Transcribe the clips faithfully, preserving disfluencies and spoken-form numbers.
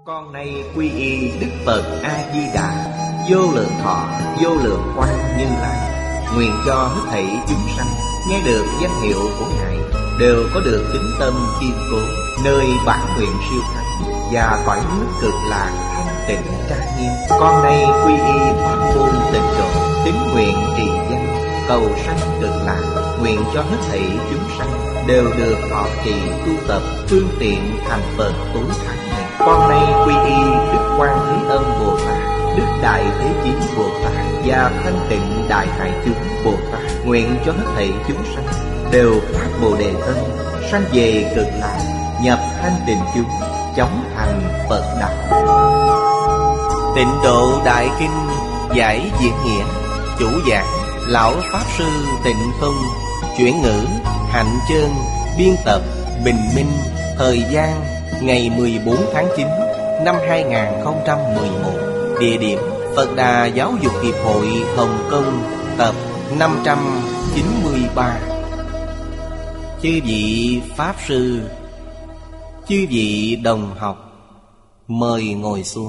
Con nay quy y Đức Phật A-di-đà, vô lượng thọ, vô lượng quang Như Lai. Nguyện cho hết thảy chúng sanh nghe được danh hiệu của Ngài đều có được tín tâm kiên cố, nơi bản nguyện siêu thắng và cõi nước cực lạc thanh tịnh trang nghiêm. Con nay quy y pháp môn tịnh độ, tín nguyện trì danh, cầu sanh cực lạc. Nguyện cho hết thảy chúng sanh đều được thọ trì tu tập, phương tiện thành Phật tối thắng này. Con nay quy y Đức Quan Thế Âm Bồ Tát, Đức Đại Thế Chí Bồ Tát và Thanh Tịnh Đại Hải Chúng Bồ Tát. Nguyện cho hết thảy chúng sanh đều phát Bồ Đề Tâm, sanh về cực lạc, nhập thanh tịnh chúng, chóng thành Phật đạo. Tịnh Độ Đại Kinh giải diễn nghĩa. Chủ giảng Lão Pháp Sư Tịnh Không. Chuyển ngữ Hạnh Chơn. Biên tập Bình Minh. Thời gian ngày mười bốn tháng chín năm hai nghìn không trăm mười một. Địa điểm Phật Đà Giáo dục Hiệp hội Hồng Kông. Tập năm trăm chín mươi ba. Chư vị Pháp Sư, chư vị đồng học, mời ngồi xuống.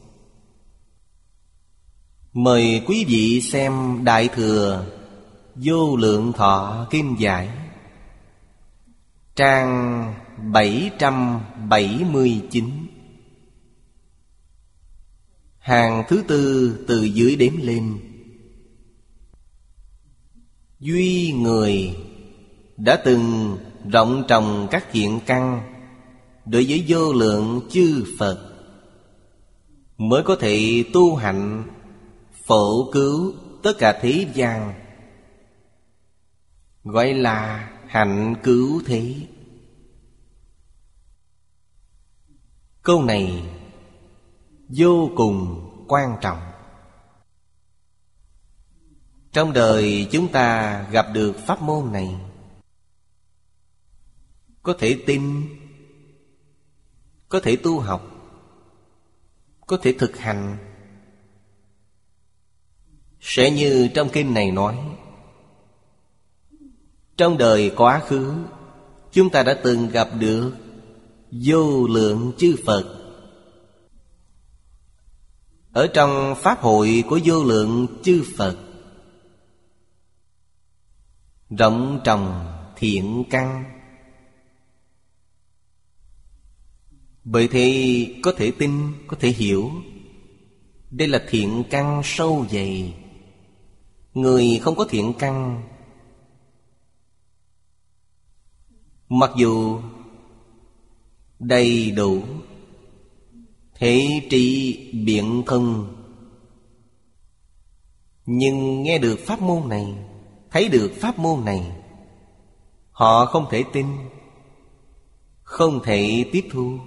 Mời quý vị xem Đại Thừa Vô Lượng Thọ Kinh Giải, trang bảy trăm bảy mươi chín, hàng thứ tư từ dưới đếm lên. Duy người đã từng rộng trồng các thiện căn đối với vô lượng chư Phật, mới có thể tu hạnh phổ cứu tất cả thế gian, gọi là hạnh cứu thế. Câu này vô cùng quan trọng. Trong đời chúng ta gặp được pháp môn này, có thể tin, có thể tu học, có thể thực hành. Sẽ như trong kinh này nói, trong đời quá khứ chúng ta đã từng gặp được vô lượng chư Phật. Ở trong pháp hội của vô lượng chư Phật, rộng trồng thiện căn. Bởi thế có thể tin, có thể hiểu, đây là thiện căn sâu dày. Người không có thiện căn, mặc dù đầy đủ thế trị biện thông, nhưng nghe được pháp môn này, thấy được pháp môn này, họ không thể tin, không thể tiếp thu.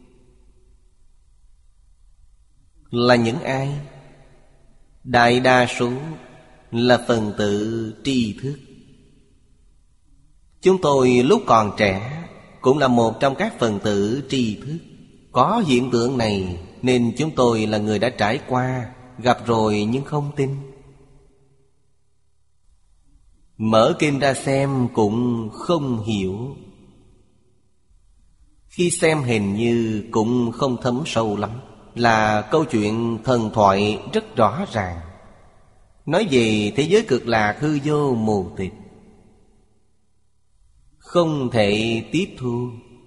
Là những ai? Đại đa số là phần tử tri thức. Chúng tôi lúc còn trẻ cũng là một trong các phần tử tri thức. Có hiện tượng này nên chúng tôi là người đã trải qua, gặp rồi nhưng không tin. Mở kinh ra xem cũng không hiểu. Khi xem hình như cũng không thấm sâu lắm. Là câu chuyện thần thoại rất rõ ràng, nói về thế giới cực lạc hư vô mù tịch, không thể tiếp thu.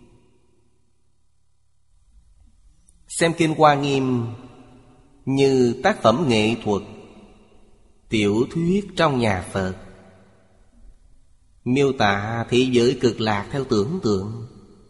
Xem kinh Hoa Nghiêm như tác phẩm nghệ thuật, tiểu thuyết trong nhà Phật, miêu tả thế giới cực lạc theo tưởng tượng,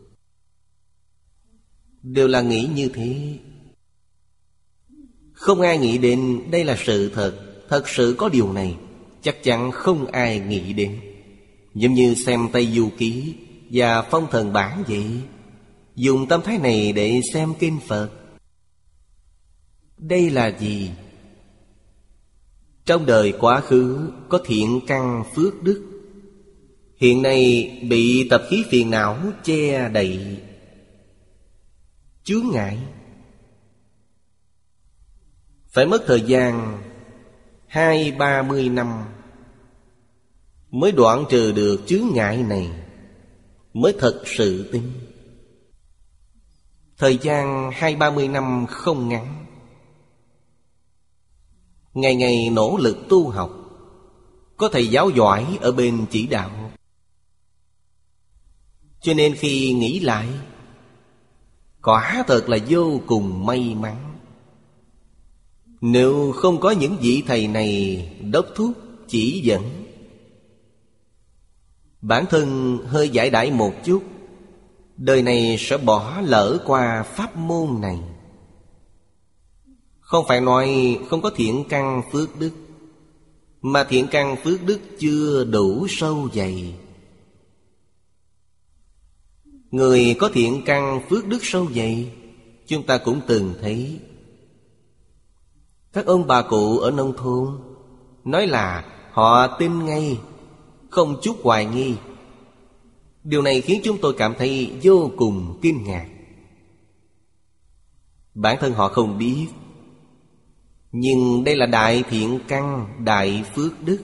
đều là nghĩ như thế. Không ai nghĩ đến đây là sự thật. Thật sự có điều này, chắc chắn không ai nghĩ đến. Giống như xem Tây Du Ký và Phong Thần Bản vậy, dùng tâm thái này để xem kinh Phật. Đây là gì? Trong đời quá khứ có thiện căn phước đức, hiện nay bị tập khí phiền não che đậy, chướng ngại. Phải mất thời gian hai ba mươi năm mới đoạn trừ được chướng ngại này, mới thật sự tin. Thời gian hai ba mươi năm không ngắn. Ngày ngày nỗ lực tu học, có thầy giáo giỏi ở bên chỉ đạo. Cho nên khi nghĩ lại, quả thật là vô cùng may mắn. Nếu không có những vị thầy này đốc thúc chỉ dẫn, bản thân hơi giải đãi một chút, đời này sẽ bỏ lỡ qua pháp môn này. Không phải nói không có thiện căn phước đức, mà thiện căn phước đức chưa đủ sâu dày. Người có thiện căn phước đức sâu dày, chúng ta cũng từng thấy. Các ông bà cụ ở nông thôn nói là họ tin ngay, không chút hoài nghi. Điều này khiến chúng tôi cảm thấy vô cùng kinh ngạc. Bản thân họ không biết, nhưng đây là đại thiện căn, đại phước đức.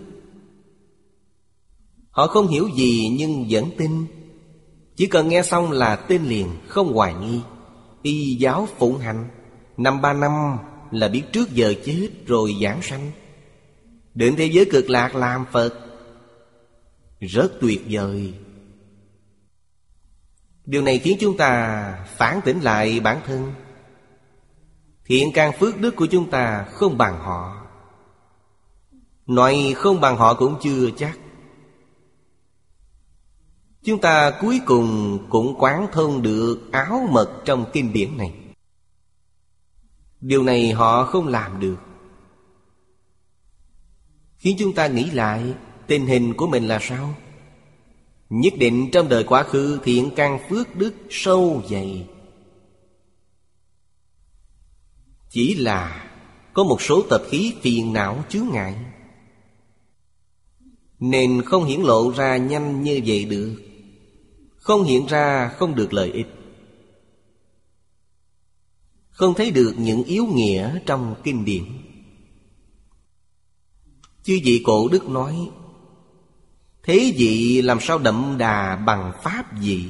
Họ không hiểu gì nhưng vẫn tin. Chỉ cần nghe xong là tin liền, không hoài nghi. Y giáo phụng hành, năm ba năm là biết trước giờ chết rồi giảng sanh, đến thế giới cực lạc làm Phật. Rất tuyệt vời. Điều này khiến chúng ta phản tỉnh lại bản thân. Thiện căn phước đức của chúng ta không bằng họ. Nói không bằng họ cũng chưa chắc. Chúng ta cuối cùng cũng quán thông được áo mật trong kinh điển này. Điều này họ không làm được. Khiến chúng ta nghĩ lại tình hình của mình là sao? Nhất định trong đời quá khứ thiện căn phước đức sâu dày. Chỉ là có một số tập khí phiền não chướng ngại, nên không hiển lộ ra nhanh như vậy được. Không hiện ra không được lợi ích, không thấy được những yếu nghĩa trong kinh điển. Chư vị cổ đức nói, thế vị làm sao đậm đà bằng pháp vị.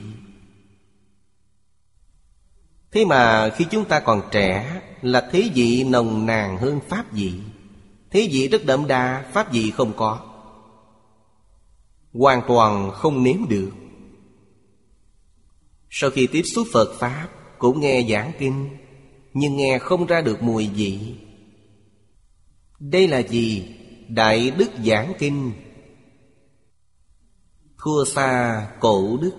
Thế mà khi chúng ta còn trẻ là thế vị nồng nàn hơn pháp vị. Thế vị rất đậm đà, pháp vị không có, hoàn toàn không nếm được. Sau khi tiếp xúc Phật Pháp, cũng nghe giảng kinh, nhưng nghe không ra được mùi vị. Đây là gì? Đại đức giảng kinh thua xa cổ đức.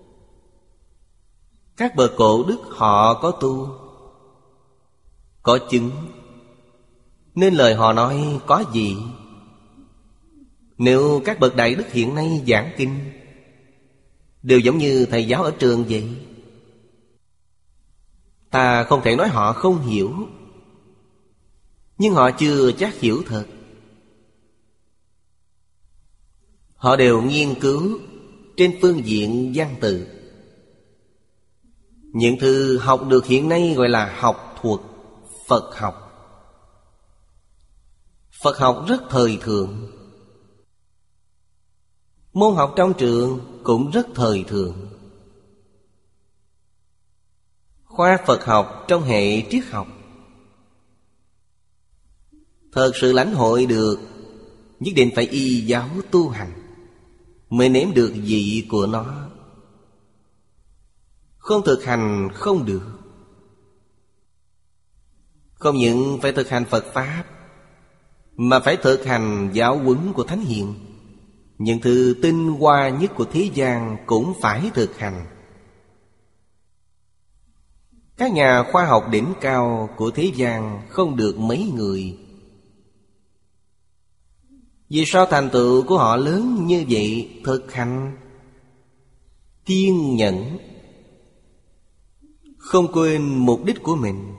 Các bậc cổ đức họ có tu, có chứng, nên lời họ nói có gì. Nếu các bậc đại đức hiện nay giảng kinh đều giống như thầy giáo ở trường vậy, ta không thể nói họ không hiểu, nhưng họ chưa chắc hiểu thật. Họ đều nghiên cứu trên phương diện văn tự. Những thứ học được hiện nay gọi là học thuật Phật học. Phật học rất thời thượng. Môn học trong trường cũng rất thời thượng. Khoa Phật học trong hệ triết học thật sự lãnh hội được, nhất định phải y giáo tu hành mới nếm được vị của nó. Không thực hành không được. Không những phải thực hành Phật Pháp, mà phải thực hành giáo huấn của Thánh Hiền. Những thứ tinh hoa nhất của thế gian cũng phải thực hành. Các nhà khoa học đỉnh cao của thế gian không được mấy người. Vì sao thành tựu của họ lớn như vậy? Thực hành, kiên nhẫn, không quên mục đích của mình.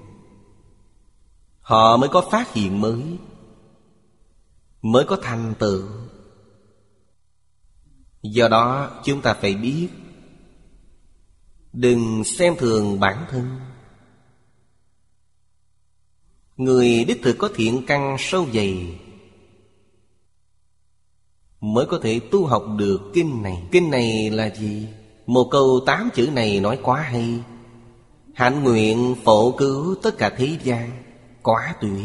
Họ mới có phát hiện mới, mới có thành tựu. Do đó chúng ta phải biết, đừng xem thường bản thân. Người đích thực có thiện căn sâu dày mới có thể tu học được kinh này. Kinh này là gì? Một câu tám chữ này nói quá hay. hạnh nguyện phổ cứu tất cả thế gian, quá tuyệt.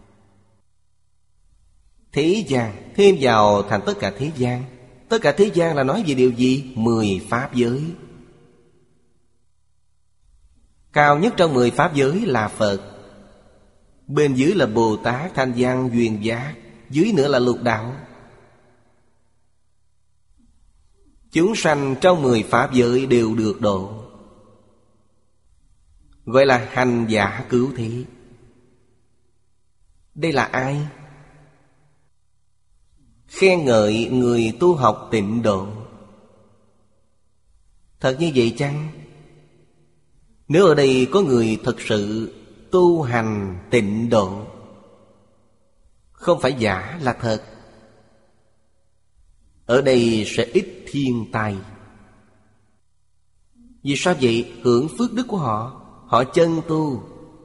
Thế gian thêm vào thành tất cả thế gian. Tất cả thế gian là nói về điều gì? Mười pháp giới. Cao nhất trong mười pháp giới là Phật. Bên dưới là Bồ Tát, Thanh Văn, Duyên Giác. Dưới nữa là lục đạo. Chúng sanh trong mười pháp giới đều được độ, gọi là hành giả cứu thế. Đây là ai? Khen ngợi người tu học tịnh độ. Thật như vậy chăng? Nếu ở đây có người thật sự tu hành tịnh độ, không phải giả là thật, ở đây sẽ ít thiên tai. Vì sao vậy? Hưởng phước đức của họ. Họ chân tu.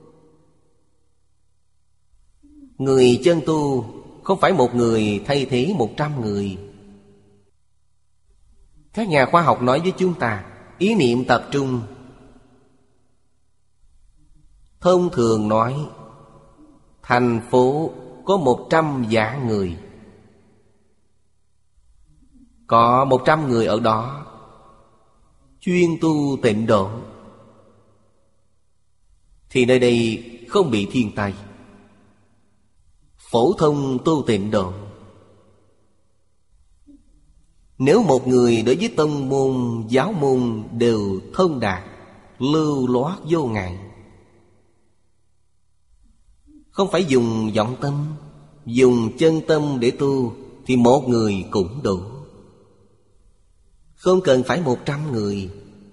Người chân tu không phải một người thay thế một trăm người. Các nhà khoa học nói với chúng ta, ý niệm tập trung. Thông thường nói, thành phố có một trăm vạn người. Có một trăm người ở đó chuyên tu tịnh độ, thì nơi đây không bị thiên tai. Phổ thông tu tịnh độ. Nếu một người đối với tông môn, giáo môn đều thông đạt, lưu loát vô ngại, không phải dùng vọng tâm, dùng chân tâm để tu, thì một người cũng đủ. Không cần phải một trăm người.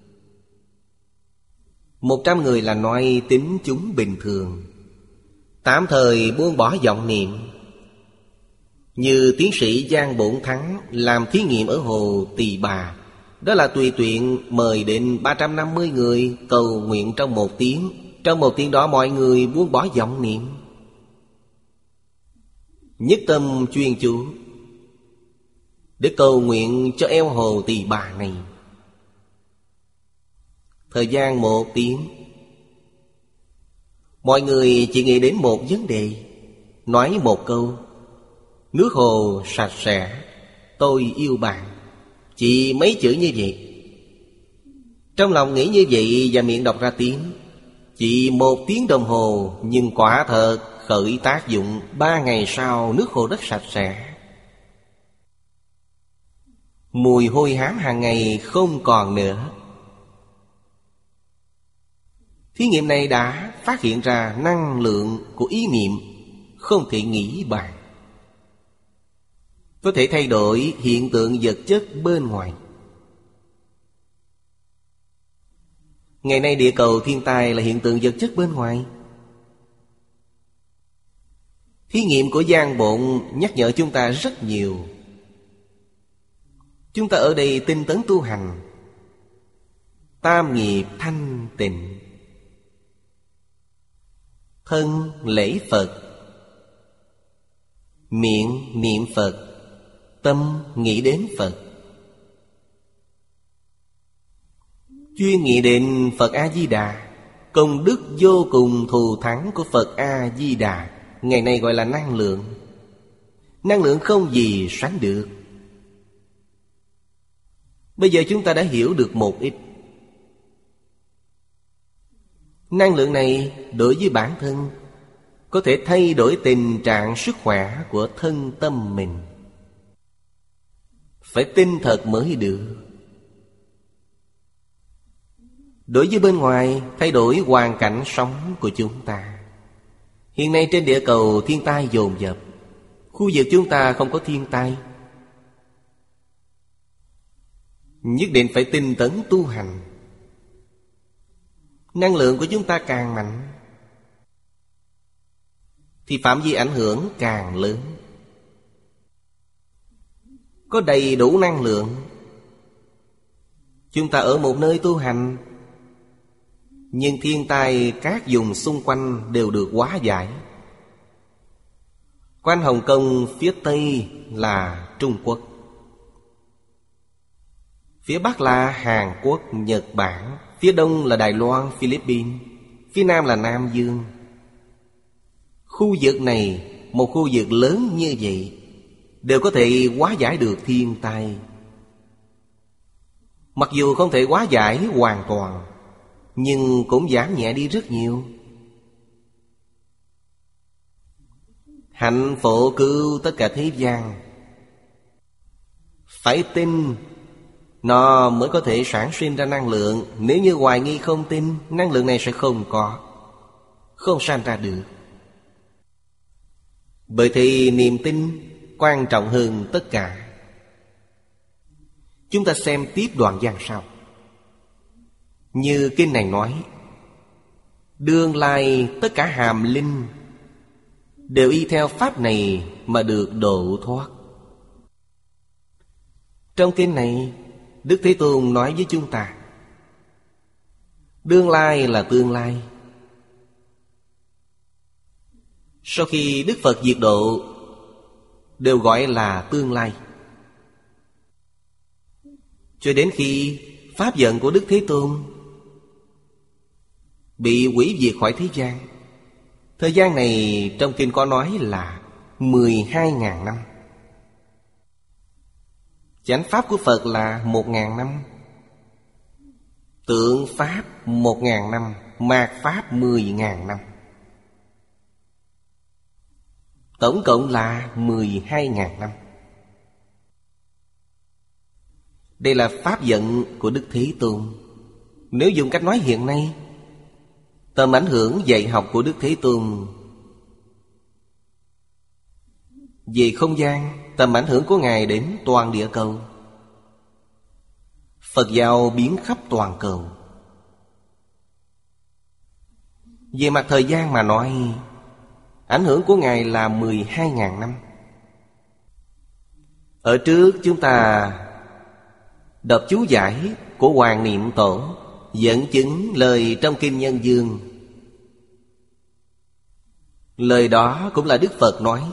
Một trăm người là nói tính chúng bình thường, tạm thời buông bỏ vọng niệm. Như tiến sĩ Giang Bổn Thắng làm thí nghiệm ở hồ Tỳ Bà. Đó là tùy tiện mời đến ba trăm năm mươi người cầu nguyện trong một tiếng. Trong một tiếng đó mọi người buông bỏ vọng niệm, nhất tâm chuyên chú để cầu nguyện cho eo hồ Tỳ Bà này. Thời gian một tiếng, mọi người chỉ nghĩ đến một vấn đề, nói một câu: nước hồ sạch sẽ, tôi yêu bạn. Chỉ mấy chữ như vậy. Trong lòng nghĩ như vậy và miệng đọc ra tiếng. Chỉ một tiếng đồng hồ, nhưng quả thật khởi tác dụng. Ba ngày sau nước hồ rất sạch sẽ. Mùi hôi hám hàng ngày không còn nữa. Thí nghiệm này đã phát hiện ra năng lượng của ý niệm không thể nghĩ bàn, có thể thay đổi hiện tượng vật chất bên ngoài. Ngày nay địa cầu thiên tai là hiện tượng vật chất bên ngoài. Thí nghiệm của Giang Bộn nhắc nhở chúng ta rất nhiều. Chúng ta ở đây tinh tấn tu hành, tam nghiệp thanh tịnh. Thân lễ Phật, miệng niệm Phật, tâm nghĩ đến Phật. Chuyên nghĩ đến Phật A-di-đà, công đức vô cùng thù thắng của Phật A-di-đà, ngày nay gọi là năng lượng. Năng lượng không gì sánh được. Bây giờ chúng ta đã hiểu được một ít. Năng lượng này đối với bản thân có thể thay đổi tình trạng sức khỏe của thân tâm mình. Phải tin thật mới được. Đối với bên ngoài, thay đổi hoàn cảnh sống của chúng ta. Hiện nay trên địa cầu thiên tai dồn dập. Khu vực chúng ta không có thiên tai. Nhất định phải tinh tấn tu hành. Năng lượng của chúng ta càng mạnh thì phạm vi ảnh hưởng càng lớn. Có đầy đủ năng lượng, chúng ta ở một nơi tu hành, nhưng thiên tai các vùng xung quanh đều được hóa giải. Quanh Hồng Kông phía Tây là Trung Quốc, Phía Bắc là Hàn Quốc, Nhật Bản. Phía Đông là Đài Loan, Philippines. Phía Nam là Nam Dương. Khu vực này, một khu vực lớn như vậy, đều có thể hóa giải được thiên tai. Mặc dù không thể hóa giải hoàn toàn, nhưng cũng giảm nhẹ đi rất nhiều. Hạnh phổ cứu tất cả thế gian. Phải tin nó mới có thể sản sinh ra năng lượng. Nếu như hoài nghi không tin, năng lượng này sẽ không có, không sanh ra được. Bởi thì niềm tin quan trọng hơn tất cả. Chúng ta xem tiếp đoạn văn sau. Như kinh này nói, đương lai tất cả hàm linh đều y theo pháp này mà được độ thoát. Trong kinh này, Đức Thế Tôn nói với chúng ta, đương lai là tương lai. Sau khi Đức Phật diệt độ, đều gọi là tương lai. Cho đến khi pháp vận của Đức Thế Tôn bị hủy diệt khỏi thế gian, thời gian này trong kinh có nói là mười hai ngàn năm. Chánh pháp của Phật là một ngàn năm, tượng pháp một ngàn năm, mạt pháp mười ngàn năm. Tổng cộng là mười hai ngàn năm. Đây là pháp vận của Đức Thế Tôn. Nếu dùng cách nói hiện nay, tầm ảnh hưởng dạy học của Đức Thế Tôn về không gian, tầm ảnh hưởng của Ngài đến toàn địa cầu. Phật giáo biến khắp toàn cầu. Về mặt thời gian mà nói, ảnh hưởng của Ngài là mười hai ngàn năm. Ở trước chúng ta đọc chú giải của Hoàng Niệm Tổ, dẫn chứng lời trong Kinh Nhân Dương. Lời đó cũng là Đức Phật nói.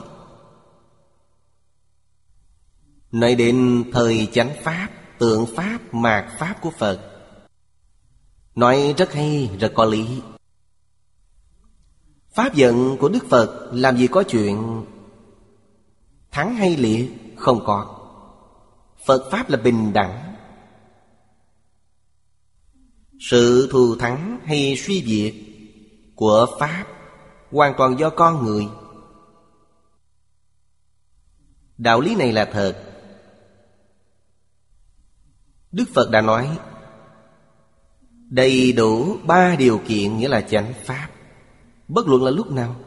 Nói đến thời chánh pháp, tượng pháp, mạt pháp của Phật, nói rất hay, rất có lý. Pháp vận của Đức Phật làm gì có chuyện thắng hay liệt, không có. Phật pháp là bình đẳng. Sự thù thắng hay suy diệt của pháp hoàn toàn do con người. Đạo lý này là thật. Đức Phật đã nói đầy đủ ba điều kiện, nghĩa là chánh pháp, bất luận là lúc nào.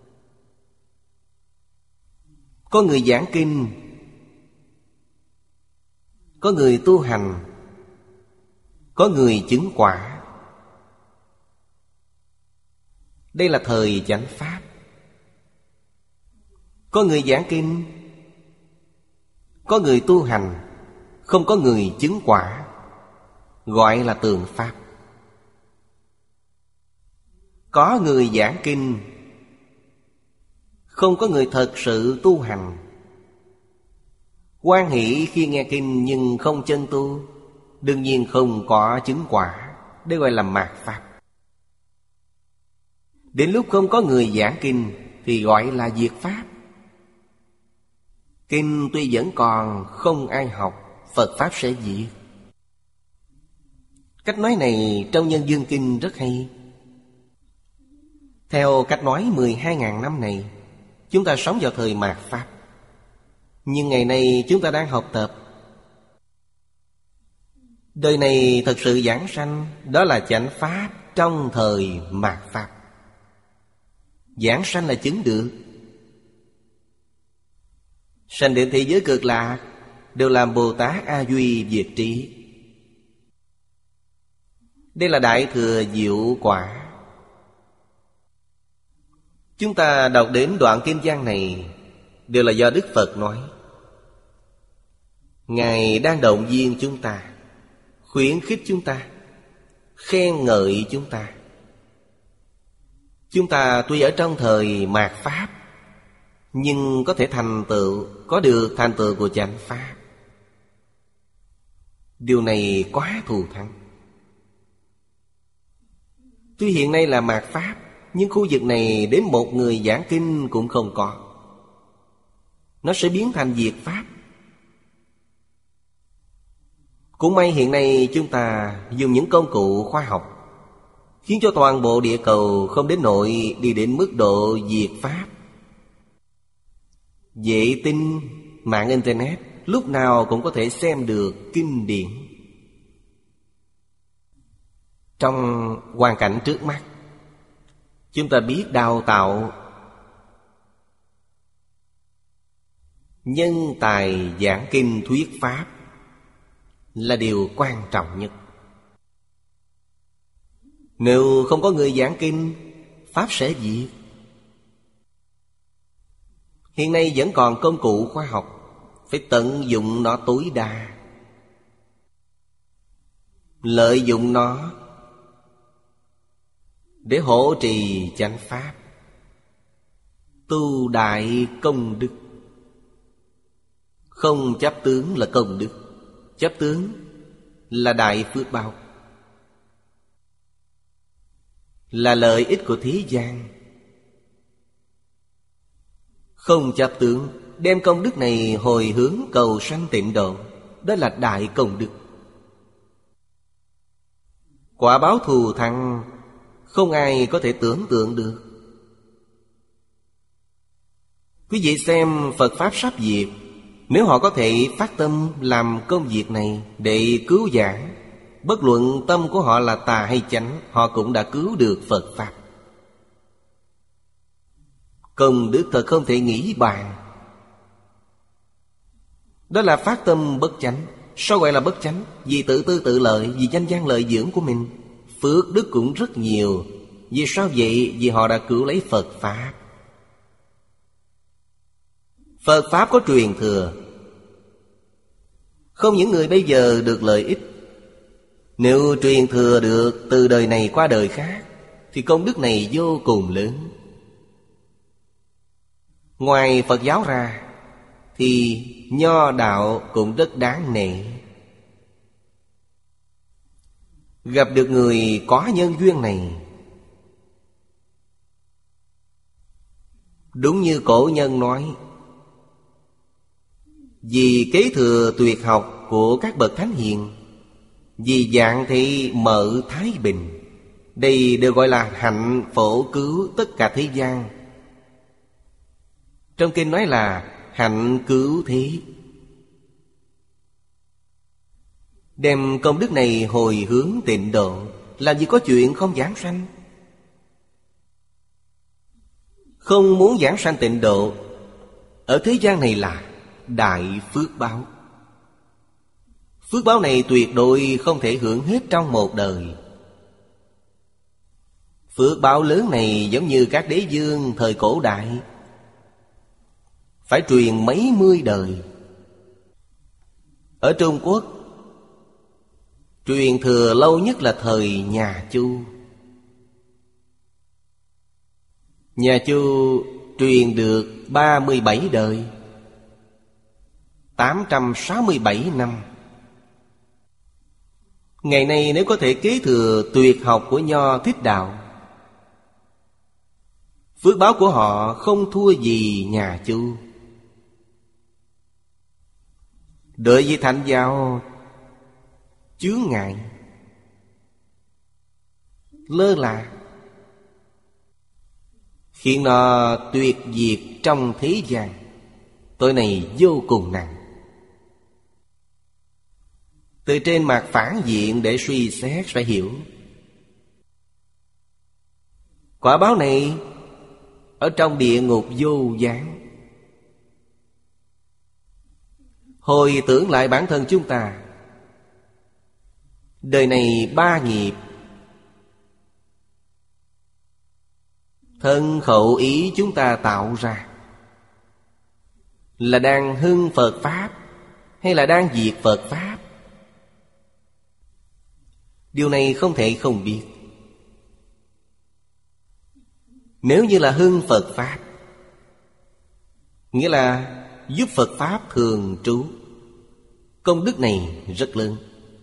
Có người giảng kinh, có người tu hành, có người chứng quả. Đây là thời chánh pháp. Có người giảng kinh, có người tu hành, không có người chứng quả, gọi là tượng pháp. Có người giảng kinh, không có người thật sự tu hành, hoan hỷ khi nghe kinh nhưng không chân tu, đương nhiên không có chứng quả. Đây gọi là mạt pháp. Đến lúc không có người giảng kinh thì gọi là diệt pháp. Kinh tuy vẫn còn, không ai học, Phật pháp sẽ diệt. Cách nói này trong Nhân Dương Kinh rất hay. Theo cách nói mười hai ngàn năm này, chúng ta sống vào thời mạt pháp. Nhưng ngày nay chúng ta đang học tập. Đời này thật sự giảng sanh, đó là chánh pháp trong thời mạt pháp. Giảng sanh là chứng được. Sanh đến thế giới cực lạc, đều làm Bồ Tát A Duy Diệt Trí. Đây là Đại Thừa Diệu Quả. Chúng ta đọc đến đoạn kinh văn này đều là do Đức Phật nói. Ngài đang động viên chúng ta, khuyến khích chúng ta, khen ngợi chúng ta. Chúng ta tuy ở trong thời mạt pháp, nhưng có thể thành tựu, có được thành tựu của chánh pháp. Điều này quá thù thắng. Tuy hiện nay là mạt Pháp, nhưng khu vực này đến một người giảng kinh cũng không có. Nó sẽ biến thành diệt Pháp. Cũng may hiện nay chúng ta dùng những công cụ khoa học, khiến cho toàn bộ địa cầu không đến nỗi đi đến mức độ diệt Pháp. Vệ tinh, mạng Internet lúc nào cũng có thể xem được kinh điển. Trong hoàn cảnh trước mắt, chúng ta biết đào tạo nhân tài giảng kinh thuyết Pháp là điều quan trọng nhất. Nếu không có người giảng kinh, Pháp sẽ diệt. Hiện nay vẫn còn công cụ khoa học, phải tận dụng nó tối đa, lợi dụng nó để hộ trì chánh Pháp, tu đại công đức. Không chấp tướng là công đức, chấp tướng là đại phước báo, là lợi ích của thế gian. Không chấp tướng, đem công đức này hồi hướng cầu sanh tịnh độ, đó là đại công đức. Quả báo thù thắng không ai có thể tưởng tượng được. Quý vị xem Phật Pháp sắp diệt, nếu họ có thể phát tâm làm công việc này để cứu giảng, bất luận tâm của họ là tà hay chánh, họ cũng đã cứu được Phật Pháp. Công đức thật không thể nghĩ bàn. Đó là phát tâm bất chánh. Sao gọi là bất chánh? Vì tự tư tự lợi, vì danh văn lợi dưỡng của mình. Phước đức cũng rất nhiều. Vì sao vậy? Vì họ đã cứu lấy Phật Pháp. Phật Pháp có truyền thừa. Không những người bây giờ được lợi ích, nếu truyền thừa được từ đời này qua đời khác, thì công đức này vô cùng lớn. Ngoài Phật giáo ra, thì nho đạo cũng rất đáng nể. Gặp được người có nhân duyên này, đúng như cổ nhân nói, vì kế thừa tuyệt học của các bậc thánh hiền, vì dạng thị mở thái bình, đây đều gọi là hạnh phổ cứu tất cả thế gian. Trong kinh nói là hạnh cứu thế. Đem công đức này hồi hướng tịnh độ, làm gì có chuyện không giảng sanh. Không muốn giảng sanh tịnh độ, ở thế gian này là đại phước báo. Phước báo này tuyệt đối không thể hưởng hết trong một đời. Phước báo lớn này giống như các đế vương thời cổ đại, phải truyền mấy mươi đời. Ở Trung Quốc, truyền thừa lâu nhất là thời nhà Chu. Nhà Chu truyền được ba mươi bảy đời, tám trăm sáu mươi bảy năm. Ngày nay nếu có thể kế thừa tuyệt học của Nho Thích Đạo, phước báo của họ không thua gì nhà Chu. Đối với thánh giáo chướng ngại, lơ là, khiến nó tuyệt diệt trong thế gian. Tội này vô cùng nặng. Từ trên mặt phản diện để suy xét phải hiểu, quả báo này ở trong địa ngục vô gián. Hồi tưởng lại bản thân chúng ta, đời này ba nghiệp: thân khẩu ý chúng ta tạo ra, là đang hưng Phật Pháp hay là đang diệt Phật Pháp? Điều này không thể không biết. Nếu như là hưng Phật Pháp, nghĩa là giúp Phật Pháp thường trú, công đức này rất lớn.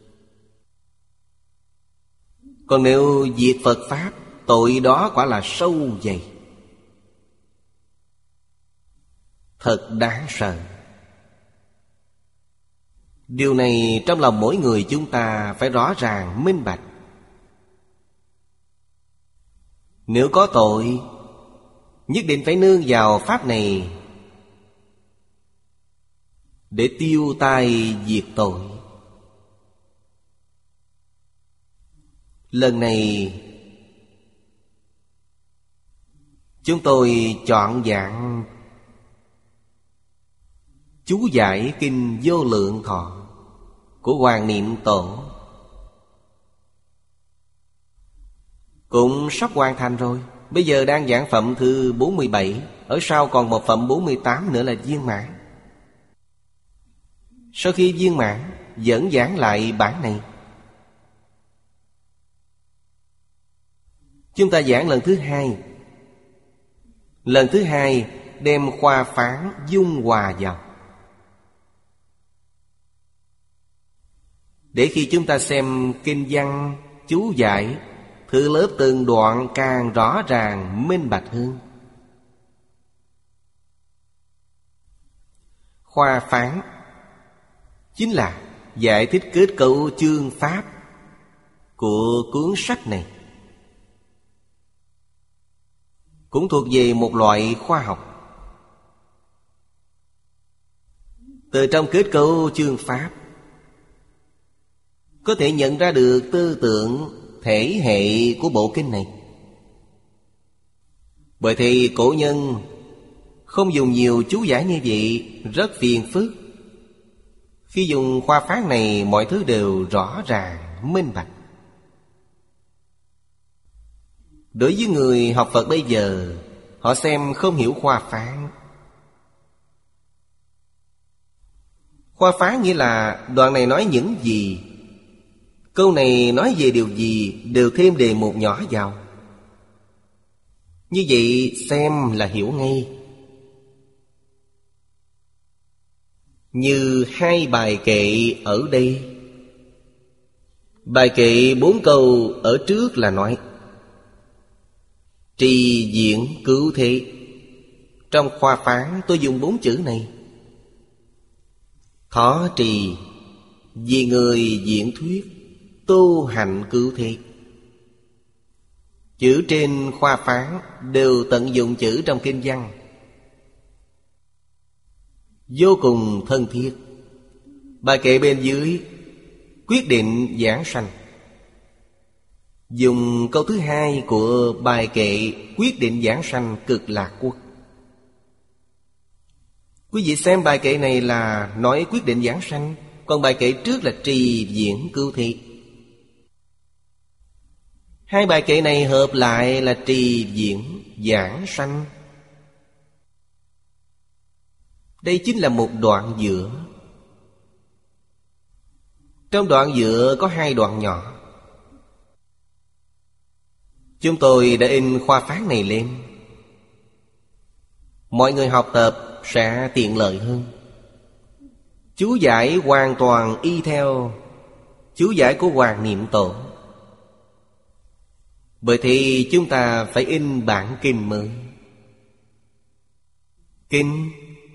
Còn nếu diệt Phật Pháp, tội đó quả là sâu dày, thật đáng sợ. Điều này trong lòng mỗi người chúng ta phải rõ ràng minh bạch. Nếu có tội, nhất định phải nương vào pháp này để tiêu tai diệt tội. Lần này chúng tôi chọn dạng chú giải kinh Vô Lượng Thọ của Hoàng Niệm Tổ. Cũng sắp hoàn thành rồi. Bây giờ đang giảng phẩm thứ bốn mươi bảy. Ở sau còn một phẩm bốn mươi tám nữa là viên mãn. Sau khi viên mãn, vẫn giảng lại bản này. Chúng ta giảng lần thứ hai. Lần thứ hai đem khoa phán dung hòa vào, để khi chúng ta xem kinh văn, chú giải, thứ lớp từng đoạn càng rõ ràng minh bạch hơn. Khoa phán chính là giải thích kết cấu chương pháp của cuốn sách này. Cũng thuộc về một loại khoa học. Từ trong kết cấu chương pháp có thể nhận ra được tư tưởng, thể hệ của bộ kinh này. Bởi thì cổ nhân không dùng nhiều chú giải như vậy, rất phiền phức. Khi dùng khoa phán này, mọi thứ đều rõ ràng, minh bạch. Đối với người học Phật bây giờ, họ xem không hiểu khoa phán. Khoa phán nghĩa là đoạn này nói những gì, câu này nói về điều gì, đều thêm đề mục nhỏ vào. Như vậy xem là hiểu ngay. Như hai bài kệ ở đây. Bài kệ bốn câu ở trước là nói trì diễn cứu thế. Trong khoa phán tôi dùng bốn chữ này. Thọ trì vì người diễn thuyết, tu hành cứu thế. Chữ trên khoa phán đều tận dụng chữ trong kinh văn, vô cùng thân thiết. Bài kệ bên dưới quyết định giảng sanh, dùng câu thứ hai của bài kệ quyết định giảng sanh Cực Lạc Quốc. Quý vị xem bài kệ này là nói quyết định giảng sanh, còn bài kệ trước là trì diễn cứu thế. Hai bài kệ này hợp lại là trì diễn giảng sanh. Đây chính là một đoạn giữa. Trong đoạn giữa có hai đoạn nhỏ. Chúng tôi đã in khoa phán này lên, mọi người học tập sẽ tiện lợi hơn. Chú giải hoàn toàn y theo chú giải của Hoàng Niệm Tổ. Bởi thì chúng ta phải in bản kinh mới. Kinh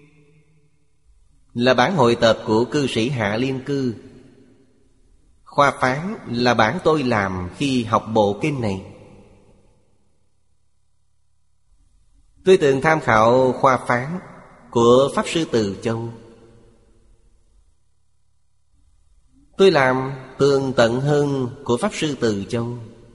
là bản hội tập của cư sĩ Hạ Liên Cư. Khoa phán là bản tôi làm khi học bộ kinh này. Tôi từng tham khảo khoa phán của Pháp Sư Từ Châu. Tôi làm tường tận hơn của Pháp Sư Từ Châu.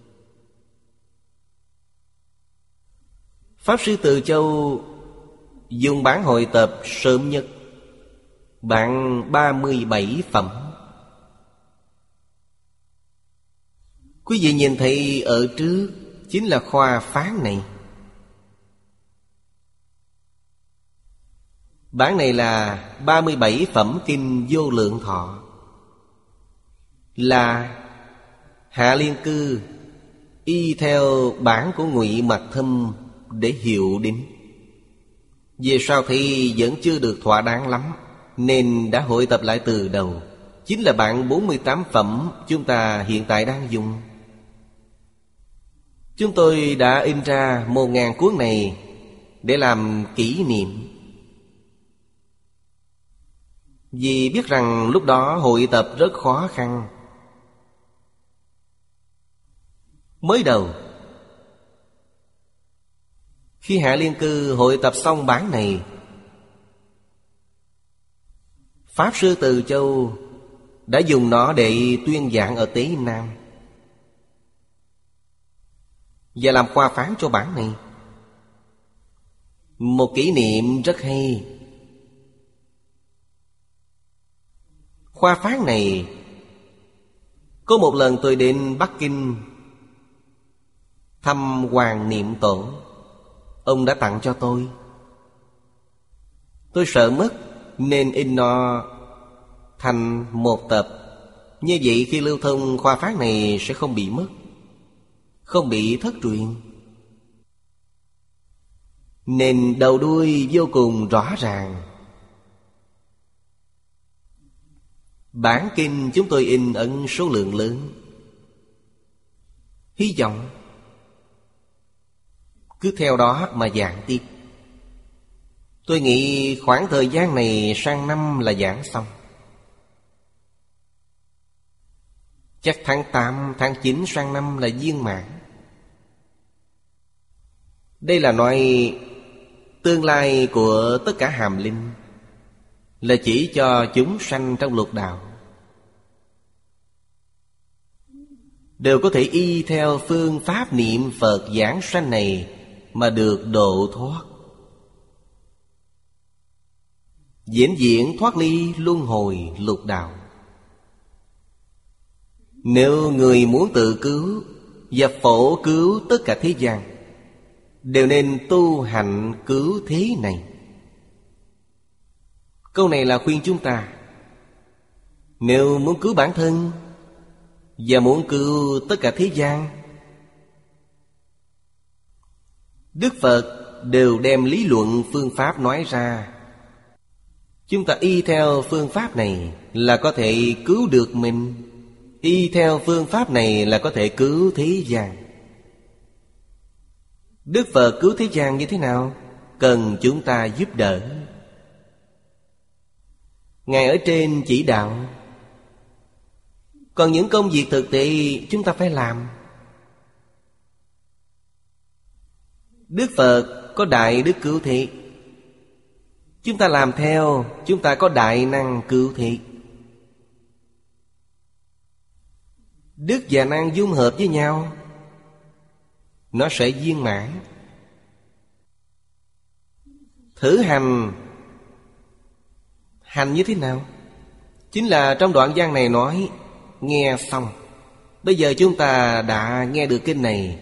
Pháp Sư Từ Châu dùng bản hội tập sớm nhất, bản ba mươi bảy phẩm. Quý vị nhìn thấy ở trước chính là khoa phán này. Bản này là ba mươi bảy phẩm kinh Vô Lượng Thọ, là Hạ Liên Cư y theo bản của Ngụy Mặc Thâm để hiệu đính. Về sau thì vẫn chưa được thỏa đáng lắm, nên đã hội tập lại từ đầu. Chính là bản bốn mươi tám phẩm chúng ta hiện tại đang dùng. Chúng tôi đã in ra một ngàn cuốn này để làm kỷ niệm. Vì biết rằng lúc đó hội tập rất khó khăn. Mới đầu, khi Hạ Liên Cư hội tập xong bản này, Pháp Sư Từ Châu đã dùng nó để tuyên giảng ở Tế Nam và làm khoa phán cho bản này. Một kỷ niệm rất hay. Khoa phán này, có một lần tôi đến Bắc Kinh thăm Hoàng Niệm Tổ. Ông đã tặng cho tôi. Tôi sợ mất nên in nó thành một tập. Như vậy khi lưu thông khoa phán này sẽ không bị mất, không bị thất truyền. Nên đầu đuôi vô cùng rõ ràng. Bản kinh chúng tôi in ấn số lượng lớn. Hy vọng cứ theo đó mà giảng tiếp. Tôi nghĩ khoảng thời gian này sang năm là giảng xong. Chắc tháng tám, tháng chín sang năm là viên mãn. Đây là nói tương lai của tất cả hàm linh, là chỉ cho chúng sanh trong lục đạo đều có thể y theo phương pháp niệm Phật giảng sanh này mà được độ thoát, vĩnh viễn thoát ly luân hồi lục đạo. Nếu người muốn tự cứu và phổ cứu tất cả thế gian, đều nên tu hạnh cứu thế này. Câu này là khuyên chúng ta, nếu muốn cứu bản thân và muốn cứu tất cả thế gian, Đức Phật đều đem lý luận phương pháp nói ra. Chúng ta y theo phương pháp này là có thể cứu được mình. Y theo phương pháp này là có thể cứu thế gian. Đức Phật cứu thế gian như thế nào? Cần chúng ta giúp đỡ. Ngài ở trên chỉ đạo. Còn những công việc thực tế chúng ta phải làm. Đức Phật có đại đức cứu thế, chúng ta làm theo, chúng ta có đại năng cứu thế. Đức và năng dung hợp với nhau, nó sẽ viên mãn. Thử hành. Hành như thế nào? Chính là trong đoạn văn này nói, nghe xong. Bây giờ chúng ta đã nghe được kinh này,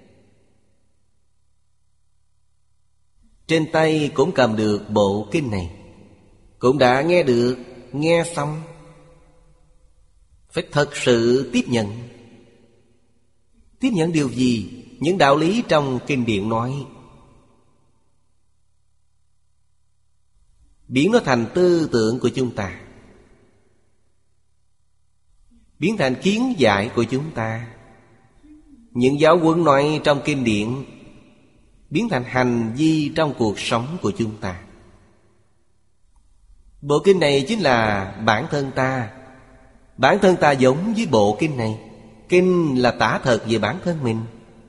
trên tay cũng cầm được bộ kinh này, cũng đã nghe được, nghe xong, phải thật sự tiếp nhận. Tiếp nhận điều gì? Những đạo lý trong kinh điển nói, biến nó thành tư tưởng của chúng ta, biến thành kiến giải của chúng ta. Những giáo huấn nói trong kinh điển biến thành hành vi trong cuộc sống của chúng ta. Bộ kinh này chính là bản thân ta. Bản thân ta giống với bộ kinh này. Kinh là tả thật về bản thân mình.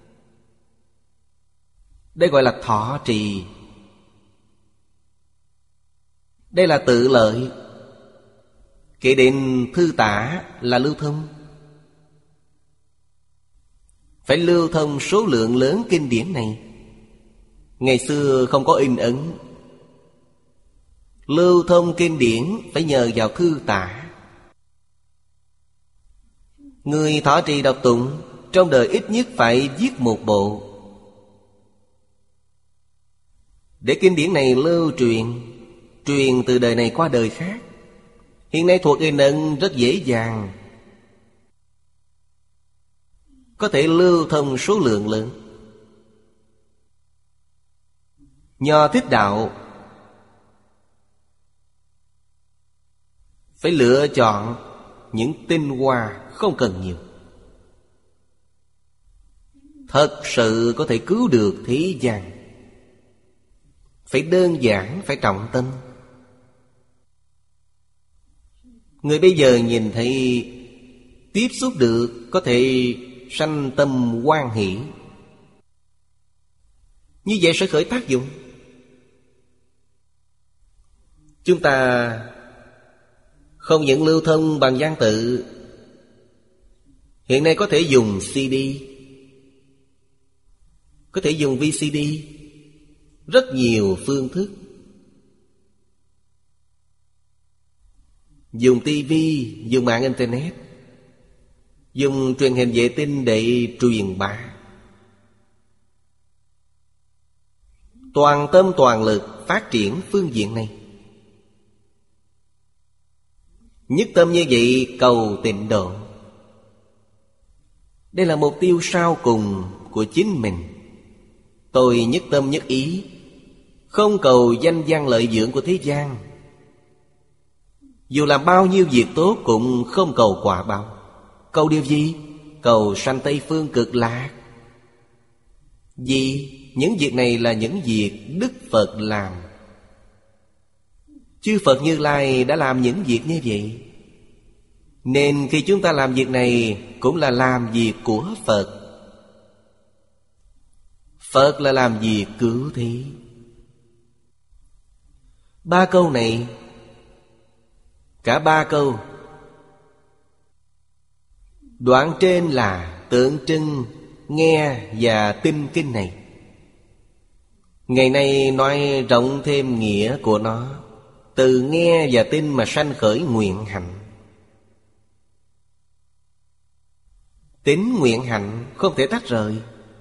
Đây gọi là thọ trì. Đây là tự lợi. Kể đến thư tả là lưu thông. Phải lưu thông số lượng lớn kinh điển này. Ngày xưa không có in ấn. Lưu thông kinh điển phải nhờ vào thư tả. Người thọ trì đọc tụng trong đời ít nhất phải viết một bộ, để kinh điển này lưu truyền, truyền từ đời này qua đời khác. Hiện nay thuộc in ấn rất dễ dàng, có thể lưu thông số lượng lớn. Nho Thích Đạo phải lựa chọn những tinh hoa, không cần nhiều. thật sự có thể cứu được thế gian. Phải đơn giản, phải trọng tâm. Người bây giờ nhìn thấy, tiếp xúc được, có thể sanh tâm hoan hỷ, như vậy sẽ khởi tác dụng. Chúng ta không những lưu thông bằng văn tự, hiện nay có thể dùng xê đê, có thể dùng vê xê đê, rất nhiều phương thức. Dùng tivi, dùng mạng internet, dùng truyền hình vệ tinh để truyền bá. Toàn tâm toàn lực phát triển phương diện này. Nhất tâm như vậy cầu tịnh độ. Đây là mục tiêu sau cùng của chính mình. Tôi nhất tâm nhất ý, không cầu danh văn lợi dưỡng của thế gian. Dù làm bao nhiêu việc tốt cũng không cầu quả báo. Cầu điều gì? Cầu sanh Tây Phương Cực Lạc. Vì những việc này là những việc Đức Phật làm. Chư Phật Như Lai đã làm những việc như vậy, nên khi chúng ta làm việc này cũng là làm việc của Phật. Phật là làm việc cứu thế. Ba câu này, cả ba câu, đoạn trên là tượng trưng nghe và tin kinh này. Ngày nay nói rộng thêm nghĩa của nó, từ nghe và tin mà sanh khởi nguyện hạnh. Tín nguyện hạnh không thể tách rời,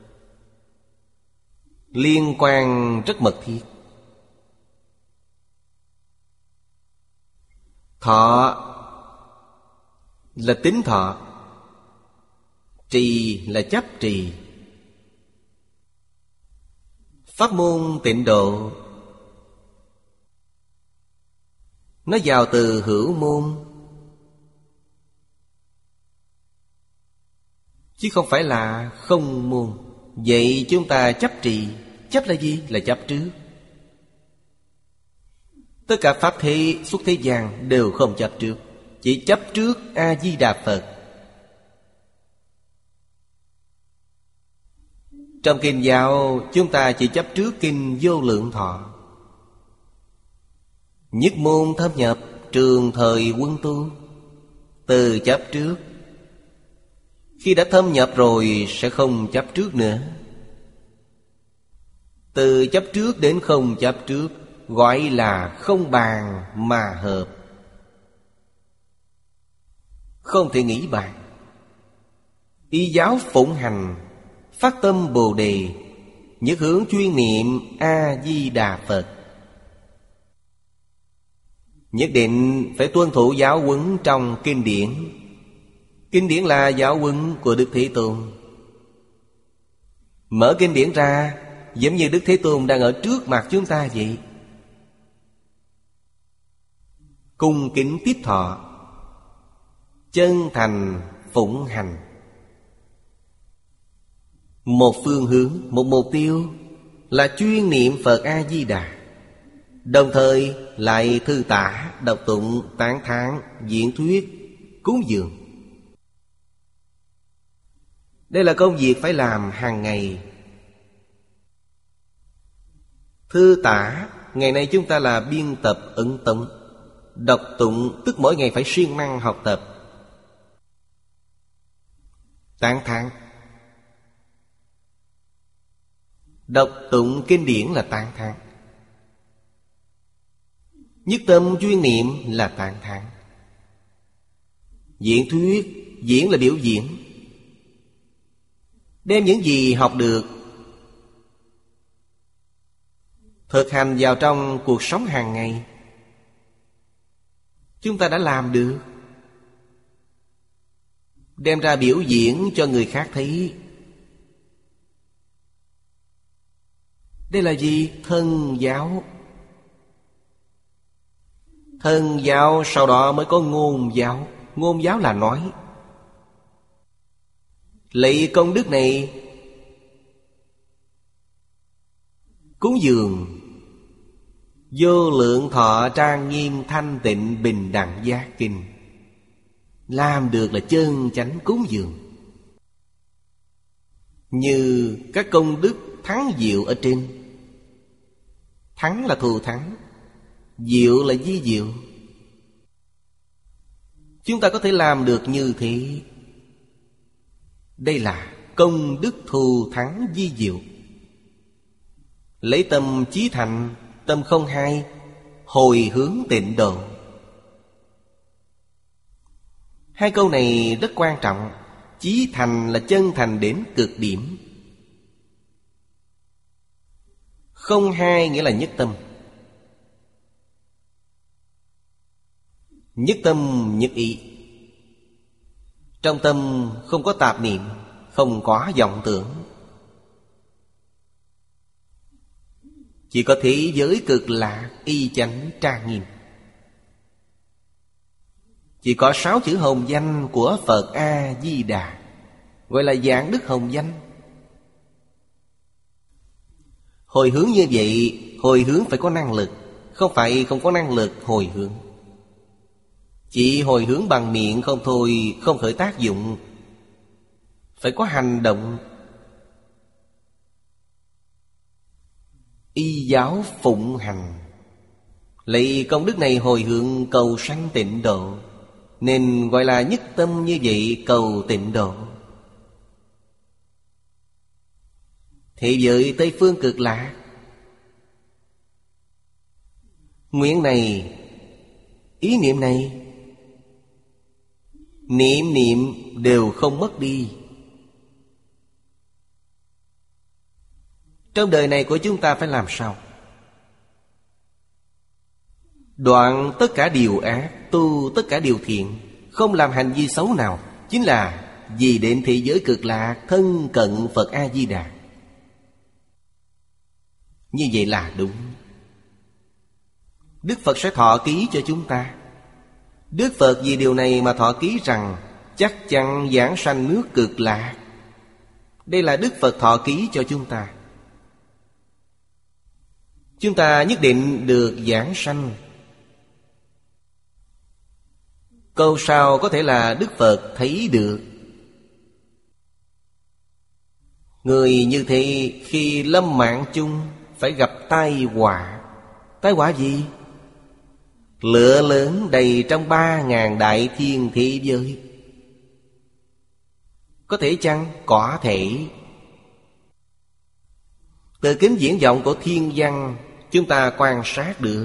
liên quan rất mật thiết. Thọ là tín thọ, trì là chấp trì. Pháp môn tịnh độ nó vào từ hữu môn, chứ không phải là không môn. Vậy chúng ta chấp trì, chấp là gì? Là chấp trước. Tất cả pháp thế xuất thế gian đều không chấp trước, chỉ chấp trước A-di-đà Phật. Trong kinh giáo chúng ta chỉ chấp trước kinh Vô Lượng Thọ. Nhất môn thâm nhập trường thời quân tu, từ chấp trước. Khi đã thâm nhập rồi sẽ không chấp trước nữa. Từ chấp trước đến không chấp trước gọi là không bàn mà hợp. Không thể nghĩ bàn. Y giáo phụng hành, phát tâm Bồ Đề, nhất hướng chuyên niệm A-di-đà Phật. Nhất định phải tuân thủ giáo huấn trong kinh điển. Kinh điển là giáo huấn của Đức Thế Tôn. Mở kinh điển ra, giống như Đức Thế Tôn đang ở trước mặt chúng ta vậy. Cung kính tiếp thọ, chân thành phụng hành. Một phương hướng, một mục tiêu là chuyên niệm Phật A-di-đà, đồng thời lại thư tả, đọc tụng, tán thán, diễn thuyết, cúng dường. Đây là công việc phải làm hàng ngày. Thư tả, ngày nay chúng ta là biên tập ấn tống. Đọc tụng tức mỗi ngày phải siêng năng học tập. Tán thán, đọc tụng kinh điển là tán thán. Nhất tâm chuyên niệm là tán thán. Diễn thuyết, diễn là biểu diễn. Đem những gì học được thực hành vào trong cuộc sống hàng ngày. Chúng ta đã làm được, đem ra biểu diễn cho người khác thấy. Đây là gì? Thân giáo. Thân giáo sau đó mới có ngôn giáo. Ngôn giáo là nói. Lấy công đức này Cúng dường Vô lượng thọ trang nghiêm thanh tịnh bình đẳng giác kinh, làm được là chân chánh cúng dường. Như các công đức thắng diệu ở trên. Thắng là thù thắng, diệu là di diệu. Chúng ta có thể làm được như thế. Đây là công đức thù thắng di diệu. Lấy tâm chí thành, tâm không hai, hồi hướng tịnh độ. Hai câu này rất quan trọng. Chí thành là chân thành đến cực điểm. Không hai nghĩa là nhất tâm. Nhất tâm nhất ý. Trong tâm không có tạp niệm, không có vọng tưởng. Chỉ có thế giới cực lạc y chánh trang nghiêm. Chỉ có sáu chữ hồng danh của Phật A-di-đà, gọi là dạng đức hồng danh. Hồi hướng như vậy, hồi hướng phải có năng lực, không phải không có năng lực hồi hướng. Chỉ hồi hướng bằng miệng không thôi, không khởi tác dụng. Phải có hành động. Y giáo phụng hành, lấy công đức này hồi hướng cầu sanh tịnh độ, nên gọi là nhất tâm như vậy cầu tịnh độ. Thế giới Tây Phương cực lạc, nguyện này, ý niệm này, niệm niệm đều không mất đi. Trong đời này của chúng ta phải làm sao? Đoạn tất cả điều ác, tu tất cả điều thiện, không làm hành vi xấu nào, chính là vì đến thế giới cực lạc thân cận Phật A-di-đà. Như vậy là đúng. Đức Phật sẽ thọ ký cho chúng ta. Đức Phật vì điều này mà thọ ký rằng chắc chắn giảng sanh nước cực lạc. Đây là Đức Phật thọ ký cho chúng ta. Chúng ta nhất định được giảng sanh. Câu sau có thể là Đức Phật thấy được. Người như thế khi lâm mạng chung phải gặp tai họa. Tai họa gì? Lửa lớn đầy trong ba ngàn đại thiên thế giới. Có thể chăng? Có thể. Từ kính diễn vọng của thiên văn chúng ta quan sát được.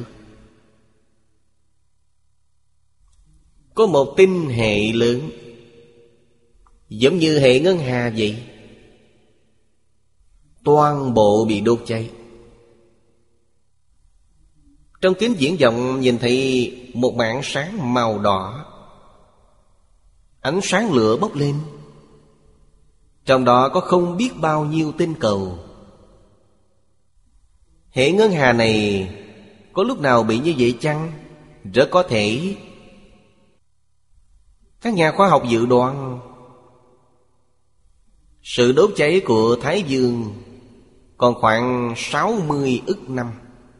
Có một tinh hệ lớn, giống như hệ ngân hà vậy, toàn bộ bị đốt cháy. Trong kính viễn vọng nhìn thấy một mảng sáng màu đỏ, ánh sáng lửa bốc lên. Trong đó có không biết bao nhiêu tinh cầu. Hệ ngân hà này có lúc nào bị như vậy chăng? Rất có thể. Các nhà khoa học dự đoán sự đốt cháy của Thái Dương còn khoảng sáu mươi ức năm.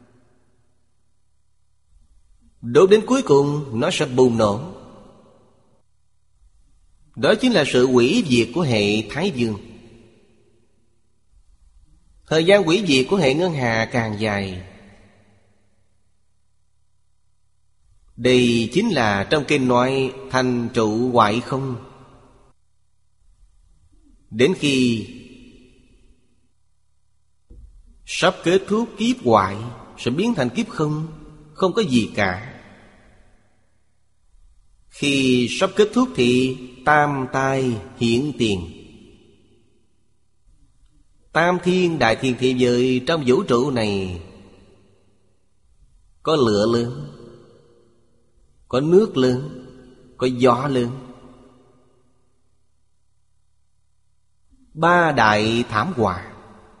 Đốt đến cuối cùng nó sẽ bùng nổ. Đó chính là sự hủy diệt của hệ Thái Dương. Thời gian hủy diệt của hệ ngân hà càng dài. Đây chính là trong kinh nói thành trụ hoại không. Đến khi sắp kết thúc kiếp hoại, sẽ biến thành kiếp không, không có gì cả. Khi sắp kết thúc thì tam tai hiển tiền. Tam thiên đại thiên thế giới trong vũ trụ này có lửa lớn, có nước lớn, có gió lớn. Ba đại thảm họa.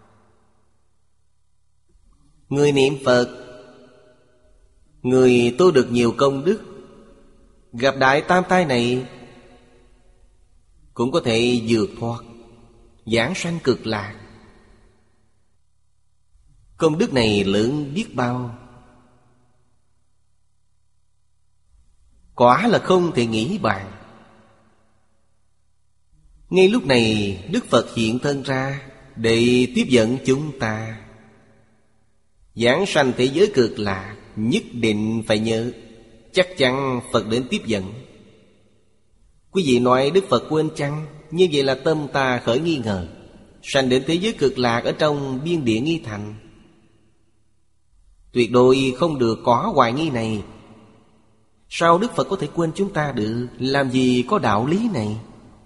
Người niệm Phật, người tu được nhiều công đức, gặp đại tam tai này cũng có thể vượt thoát, giảng sanh cực lạc. Công đức này lớn biết bao, quả là không thể nghĩ bàn. Ngay lúc này Đức Phật hiện thân ra để tiếp dẫn chúng ta giảng sanh thế giới cực lạc. Nhất định phải nhớ, chắc chắn Phật đến tiếp dẫn. Quý vị nói Đức Phật quên chăng? Như vậy là tâm ta khởi nghi ngờ. Sanh đến thế giới cực lạc ở trong biên địa nghi thành, tuyệt đối không được có hoài nghi này. Sao Đức Phật có thể quên chúng ta được? Làm gì có đạo lý này?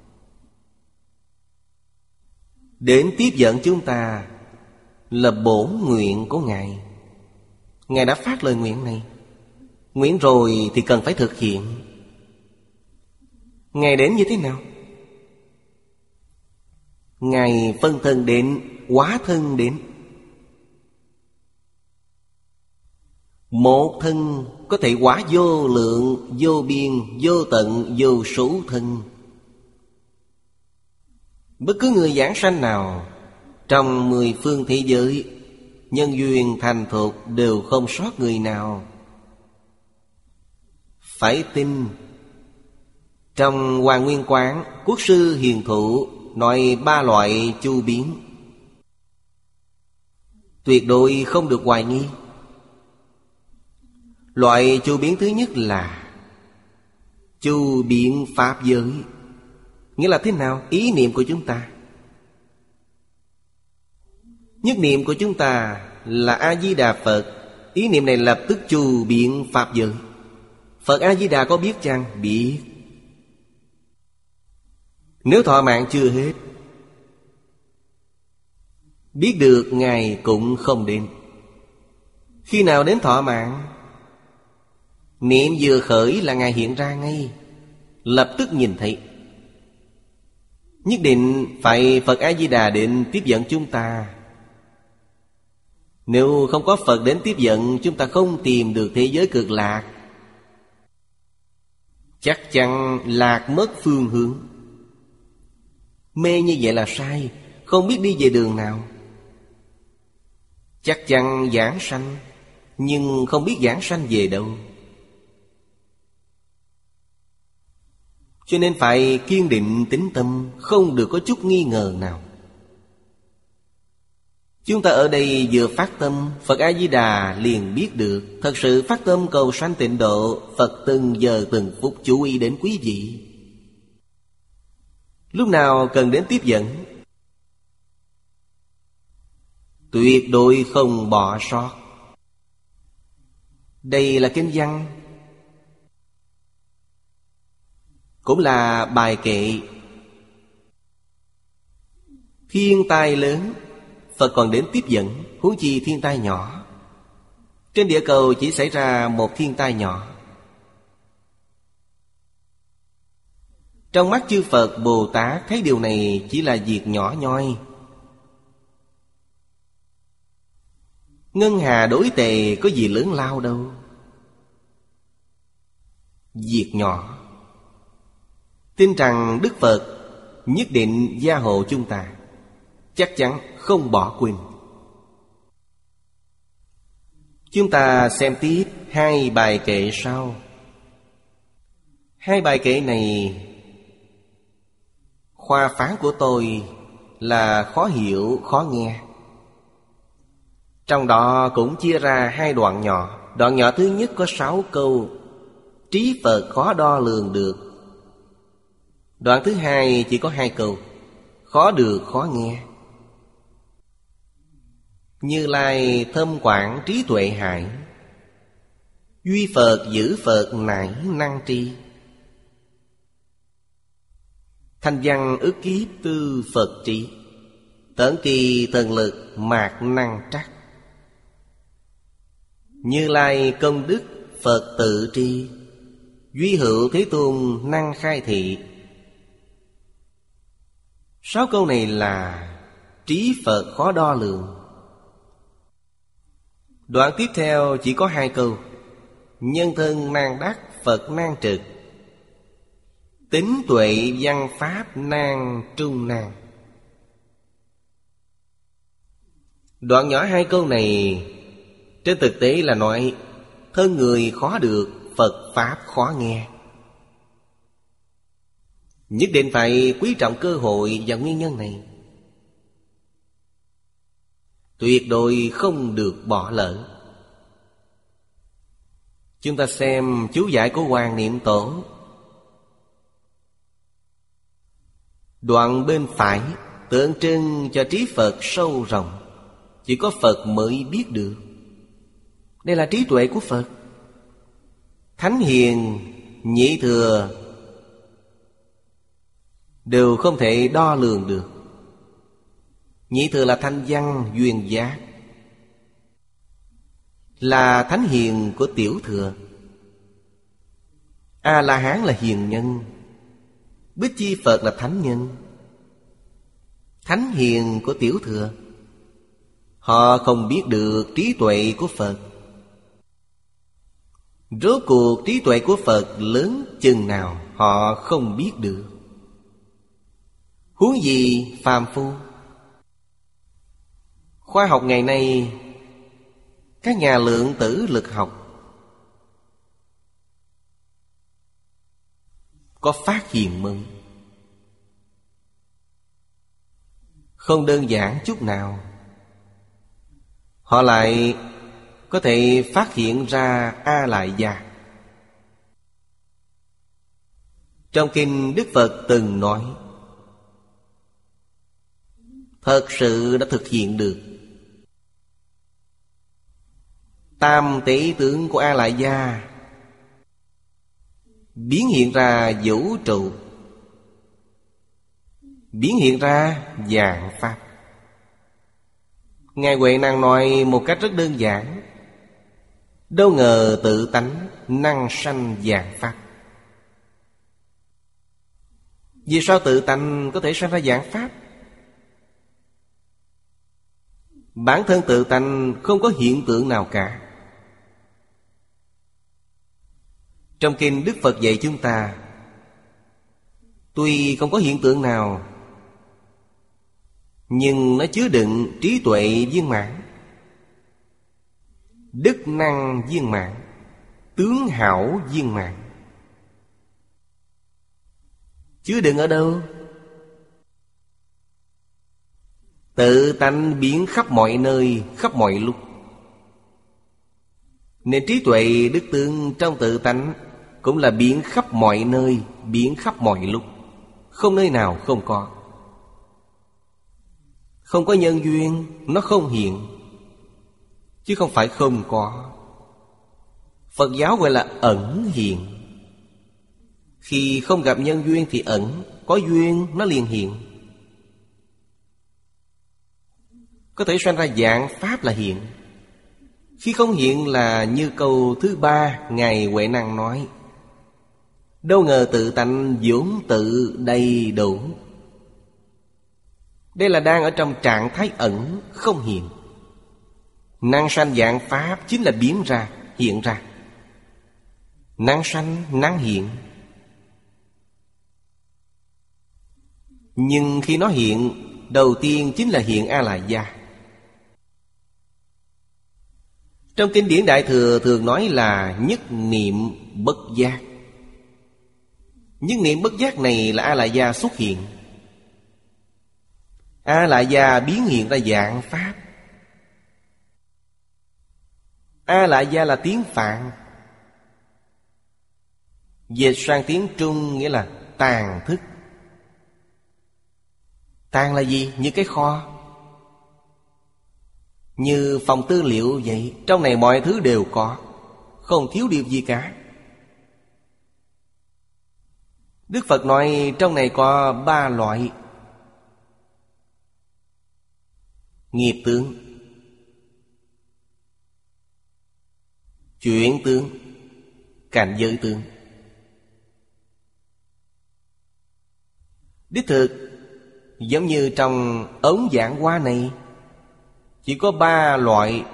Đến tiếp dẫn chúng ta là bổn nguyện của Ngài. Ngài đã phát lời nguyện này. Nguyện rồi thì cần phải thực hiện. Ngài đến như thế nào? Ngài phân thân đến, hóa thân đến. Một thân có thể hóa vô lượng, vô biên, vô tận, vô số thân. Bất cứ người giảng sanh nào trong mười phương thế giới, nhân duyên thành thục đều không sót người nào. Phải tin. Trong Hoàng Nguyên Quán, Quốc sư Hiền Thụ nói ba loại chu biến, tuyệt đối không được hoài nghi. Loại chu biến thứ nhất là chu biến pháp giới. Nghĩa là thế nào? Ý niệm của chúng ta. Nhất niệm của chúng ta là A-di-đà Phật. Ý niệm này lập tức chu biến pháp giới. Phật A-di-đà có biết chăng? Biết. Nếu thọ mạng chưa hết, biết được Ngài cũng không đến. Khi nào đến thọ mạng? Niệm vừa khởi là Ngài hiện ra ngay, lập tức nhìn thấy. Nhất định phải Phật A-di-đà đến tiếp dẫn chúng ta. Nếu không có Phật đến tiếp dẫn, chúng ta không tìm được thế giới cực lạc. Chắc chắn lạc mất phương hướng. Mê như vậy là sai, không biết đi về đường nào. Chắc chắn giảng sanh, nhưng không biết giảng sanh về đâu. Cho nên phải kiên định tín tâm, không được có chút nghi ngờ nào. Chúng ta ở đây vừa phát tâm, Phật A-di-đà liền biết được. Thật sự phát tâm cầu sanh tịnh độ, Phật từng giờ từng phút chú ý đến quý vị. Lúc nào cần đến tiếp dẫn, tuyệt đối không bỏ sót. Đây là kinh văn, cũng là bài kệ. Thiên tai lớn, Phật còn đến tiếp dẫn, huống chi thiên tai nhỏ. Trên địa cầu chỉ xảy ra một thiên tai nhỏ. Trong mắt chư Phật Bồ Tát thấy điều này chỉ là việc nhỏ nhoi. Ngân hà đối tề có gì lớn lao đâu. Việc nhỏ. Tin rằng Đức Phật nhất định gia hộ chúng ta, chắc chắn không bỏ quên. Chúng ta xem tiếp hai bài kệ sau. Hai bài kệ này, khoa phán của tôi là khó hiểu, khó nghe. Trong đó cũng chia ra hai đoạn nhỏ. Đoạn nhỏ thứ nhất có sáu câu, trí Phật khó đo lường được. Đoạn thứ hai chỉ có hai câu, khó được khó nghe. Như Lai thâm quảng trí tuệ hải, duy Phật giữ Phật nải năng tri. Thanh văn ức kiếp tư Phật trí, tẩn kỳ thần lực mạc năng trắc. Như Lai công đức Phật tự tri, duy hữu Thế Tôn năng khai thị. Sáu câu này là trí Phật khó đo lường. Đoạn tiếp theo chỉ có hai câu, nhân thân nan đắc Phật nan trực, tín tuệ văn pháp nan trung nan. Đoạn nhỏ hai câu này trên thực tế là nói thân người khó được, Phật Pháp khó nghe. Nhất định phải quý trọng cơ hội và nguyên nhân này, tuyệt đối không được bỏ lỡ. Chúng ta xem chú giải của Hoàng Niệm Tổ. Đoạn bên phải tượng trưng cho trí Phật sâu rộng, chỉ có Phật mới biết được. Đây là trí tuệ của Phật. Thánh hiền, nhị thừa đều không thể đo lường được. Nhị thừa là thanh văn duyên giác, là thánh hiền của tiểu thừa. A-la-hán là hiền nhân, Bích Chi Phật là thánh nhân. Thánh hiền của tiểu thừa, họ không biết được trí tuệ của Phật. Rốt cuộc trí tuệ của Phật lớn chừng nào họ không biết được. Huống gì phàm phu. Khoa học ngày nay, các nhà lượng tử lực học có phát hiện mới, không đơn giản chút nào. Họ lại có thể phát hiện ra A Lại Gia. Trong kinh Đức Phật từng nói, thật sự đã thực hiện được. Tam tỷ tướng của A Lại Gia biến hiện ra vũ trụ, biến hiện ra vạn pháp. Ngài Huệ Năng nói một cách rất đơn giản, đâu ngờ tự tánh năng sanh vạn pháp. Vì sao tự tánh có thể sanh ra vạn pháp? Bản thân tự tánh không có hiện tượng nào cả. Trong kinh Đức Phật dạy chúng ta, tuy không có hiện tượng nào, nhưng nó chứa đựng trí tuệ viên mãn, đức năng viên mãn, tướng hảo viên mãn. Chứa đựng ở đâu? Tự tánh biến khắp mọi nơi, khắp mọi lúc. Nên trí tuệ đức tướng trong tự tánh cũng là biến khắp mọi nơi, biến khắp mọi lúc, không nơi nào không có. Không có nhân duyên, nó không hiện, chứ không phải không có. Phật giáo gọi là ẩn hiện. Khi không gặp nhân duyên thì ẩn, có duyên nó liền hiện. Có thể sanh ra vạn pháp là hiện. Khi không hiện là như câu thứ ba Ngài Huệ Năng nói, đâu ngờ tự tánh vốn tự đầy đủ. Đây là đang ở trong trạng thái ẩn, không hiện. Năng sanh vạn pháp chính là biến ra, hiện ra. Năng sanh, năng hiện. Nhưng khi nó hiện, đầu tiên chính là hiện A Lại Gia. Trong kinh điển Đại Thừa thường nói là nhất niệm bất giác. Nhất niệm bất giác này là A Lại Gia xuất hiện. A Lại Gia biến hiện ra vạn pháp. A Lại Gia là tiếng Phạn, dịch sang tiếng Trung nghĩa là tàng thức. Tàng là gì? Như cái kho, như phòng tư liệu vậy. Trong này mọi thứ đều có, không thiếu điều gì cả. Đức Phật nói trong này có ba loại: nghiệp tướng, chuyển tướng, cảnh giới tướng. Đích thực giống như trong ống giảng hoa này, chỉ có ba loại,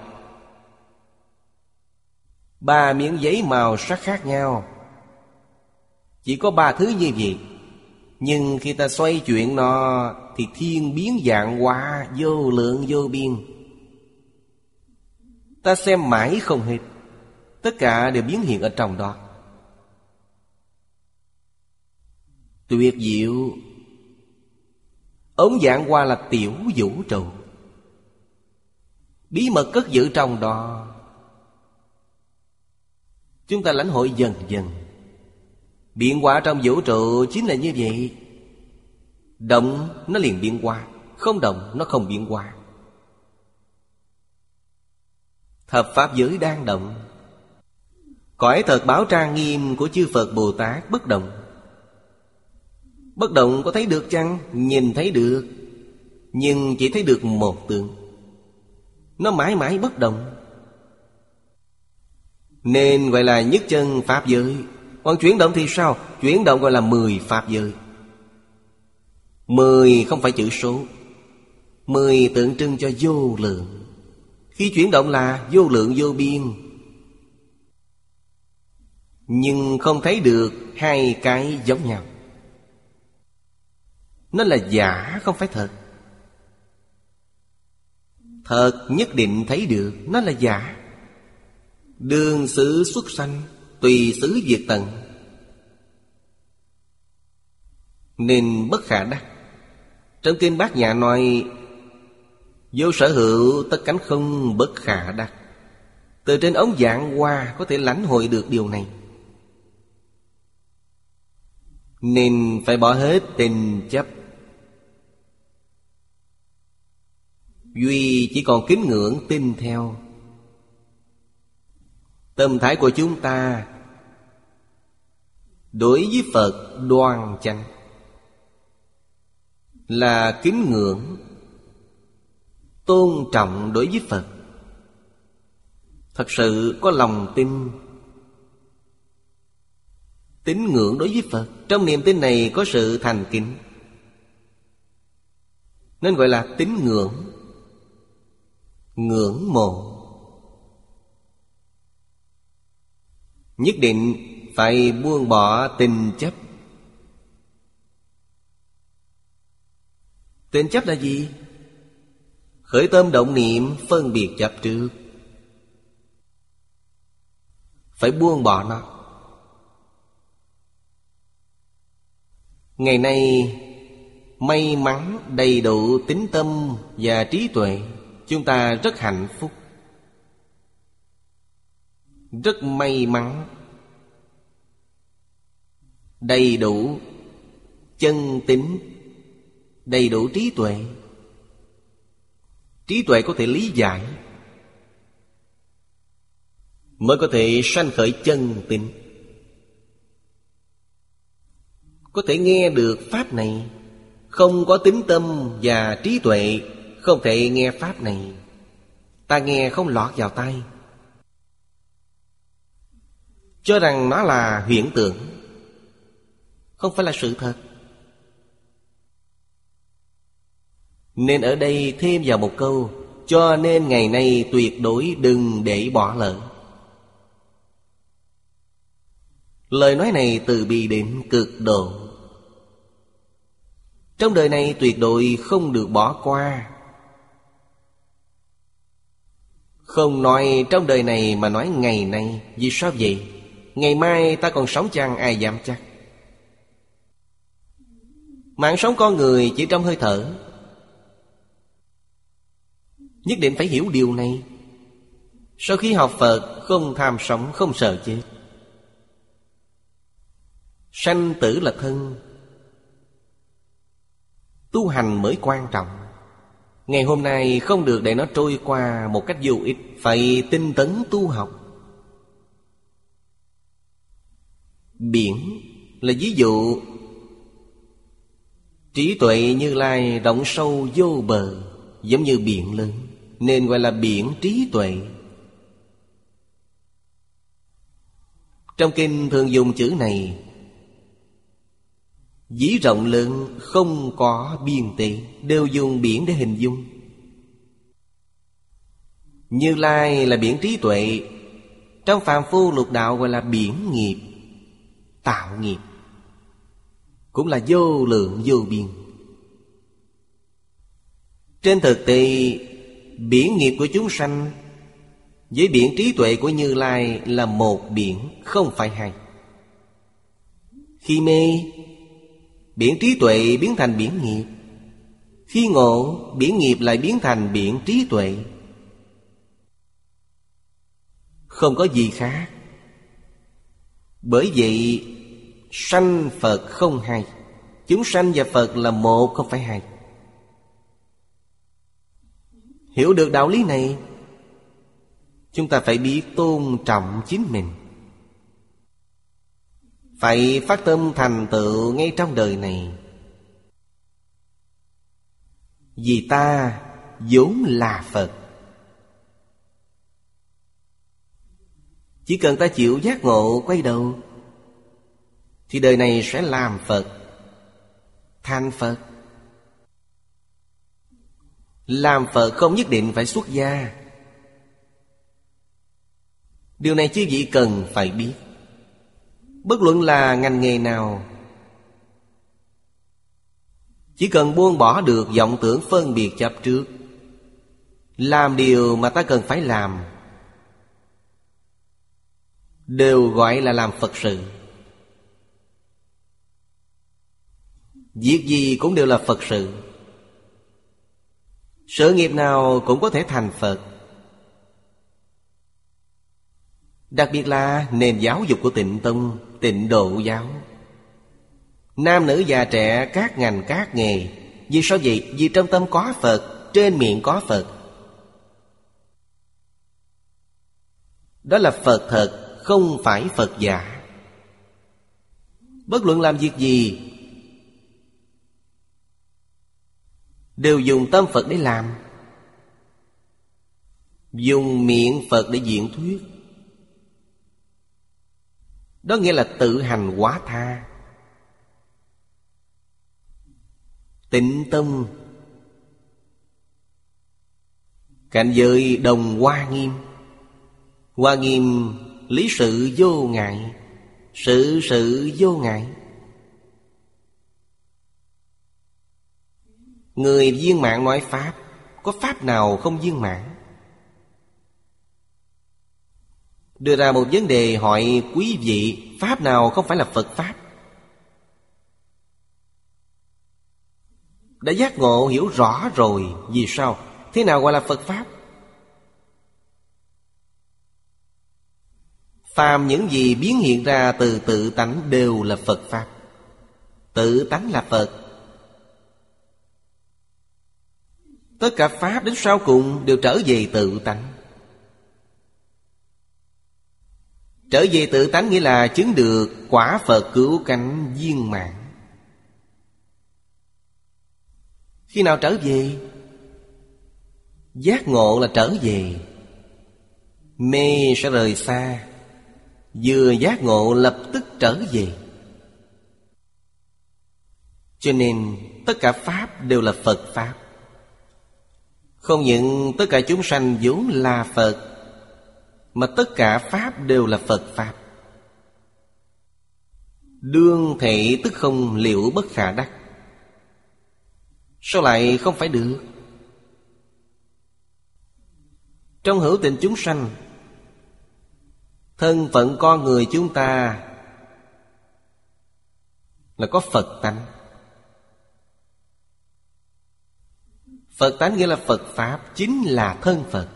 ba miếng giấy màu sắc khác nhau, chỉ có ba thứ như vậy. Nhưng khi ta xoay chuyển nó thì thiên biến vạn hóa, vô lượng vô biên. Ta xem mãi không hết. Tất cả đều biến hiện ở trong đó. Tuyệt diệu. Ống dạng hoa là tiểu vũ trụ, bí mật cất giữ trong đó. Chúng ta lãnh hội dần dần. Biến hóa trong vũ trụ chính là như vậy. Động nó liền biến hóa, không động nó không biến hóa. Thập Pháp giới đang động. Cõi thật báo trang nghiêm của chư Phật Bồ Tát bất động. Bất động có thấy được chăng? Nhìn thấy được, nhưng chỉ thấy được một tượng. Nó mãi mãi bất động, nên gọi là nhất chân Pháp giới. Còn chuyển động thì sao? Chuyển động gọi là mười Pháp giới. Mười không phải chữ số. Mười tượng trưng cho vô lượng. Khi chuyển động là vô lượng vô biên. Nhưng không thấy được hai cái giống nhau. Nó là giả không phải thật. Thật nhất định thấy được, nó là giả. Đường xứ xuất sanh, tùy xứ diệt tận, nên bất khả đắc. Trong kinh Bát Nhã nói: vô sở hữu tất cánh không bất khả đắc. Từ trên ống dạng hoa có thể lãnh hội được điều này. Nên phải bỏ hết tình chấp, duy chỉ còn kính ngưỡng tin theo. Tâm thái của chúng ta đối với Phật đoan chánh, là kính ngưỡng, tôn trọng đối với Phật. Thật sự có lòng tin, tín ngưỡng đối với Phật. Trong niềm tin này có sự thành kính, nên gọi là tín ngưỡng, ngưỡng mộ. Nhất định phải buông bỏ tình chấp. Tình chấp là gì? Khởi tâm động niệm phân biệt chấp trước, phải buông bỏ nó. Ngày nay may mắn đầy đủ tín tâm và trí tuệ, chúng ta rất hạnh phúc, rất may mắn. Đầy đủ chân tín, đầy đủ trí tuệ. Trí tuệ có thể lý giải, mới có thể sanh khởi chân tín. Có thể nghe được Pháp này. Không có tín tâm và trí tuệ, không thể nghe Pháp này. Ta nghe không lọt vào tai, cho rằng nó là huyễn tưởng, không phải là sự thật. Nên ở đây thêm vào một câu: cho nên ngày nay tuyệt đối đừng để bỏ lỡ. Lời nói này từ bi đến cực độ. Trong đời này tuyệt đối không được bỏ qua. Không nói trong đời này mà nói ngày nay. Vì sao vậy? Ngày mai ta còn sống chăng ai dám chắc. Mạng sống con người chỉ trong hơi thở. Nhất định phải hiểu điều này. Sau khi học Phật, không tham sống, không sợ chết. Sanh tử là thân, tu hành mới quan trọng. Ngày hôm nay không được để nó trôi qua một cách vô ích, phải tinh tấn tu học. Biển là ví dụ. Trí tuệ Như Lai rộng sâu vô bờ, giống như biển lớn, nên gọi là biển trí tuệ. Trong kinh thường dùng chữ này. Vĩ rộng lớn không có biên tế, đều dùng biển để hình dung. Như Lai là biển trí tuệ. Trong phàm phu lục đạo gọi là biển nghiệp, tạo nghiệp, cũng là vô lượng vô biên. Trên thực tế, biển nghiệp của chúng sanh với biển trí tuệ của Như Lai là một biển, không phải hai. Khi mê, biển trí tuệ biến thành biển nghiệp. Khi ngộ, biển nghiệp lại biến thành biển trí tuệ. Không có gì khác. Bởi vậy sanh Phật không hai. Chúng sanh và Phật là một, không phải hai. Hiểu được đạo lý này, chúng ta phải biết tôn trọng chính mình, phải phát tâm thành tựu ngay trong đời này. Vì ta vốn là Phật. Chỉ cần ta chịu giác ngộ quay đầu, thì đời này sẽ làm Phật, thành Phật. Làm Phật không nhất định phải xuất gia. Điều này chư vị cần phải biết. Bất luận là ngành nghề nào, chỉ cần buông bỏ được vọng tưởng phân biệt chấp trước, làm điều mà ta cần phải làm, đều gọi là làm Phật sự. Việc gì cũng đều là Phật sự. Sự nghiệp nào cũng có thể thành Phật. Đặc biệt là nền giáo dục của Tịnh Tông, Tịnh Độ giáo. Nam nữ già trẻ, các ngành các nghề. Vì sao vậy? Vì trong tâm có Phật, trên miệng có Phật. Đó là Phật thật, không phải Phật giả. Bất luận làm việc gì đều dùng tâm Phật để làm, dùng miệng Phật để diễn thuyết. Đó nghĩa là tự hành hóa tha. Tịnh Tông cảnh giới đồng Hoa Nghiêm. Hoa Nghiêm lý sự vô ngại, sự sự vô ngại. Người viên mãn nói Pháp, có Pháp nào không viên mãn? Đưa ra một vấn đề hỏi quý vị, Pháp nào không phải là Phật Pháp? Đã giác ngộ hiểu rõ rồi. Vì sao? Thế nào gọi là Phật Pháp? Phàm những gì biến hiện ra từ tự tánh đều là Phật Pháp. Tự tánh là Phật. Tất cả Pháp đến sau cùng đều trở về tự tánh. Trở về tự tánh nghĩa là chứng được quả Phật cứu cánh viên mãn. Khi nào trở về? Giác ngộ là trở về. Mê sẽ rời xa. Vừa giác ngộ lập tức trở về. Cho nên tất cả Pháp đều là Phật Pháp. Không những tất cả chúng sanh vốn là Phật, mà tất cả Pháp đều là Phật Pháp. Đương thể tức không, liệu bất khả đắc. Sao lại không phải được? Trong hữu tình chúng sanh, thân phận con người chúng ta là có Phật tánh. Phật tánh nghĩa là Phật Pháp, chính là thân Phật.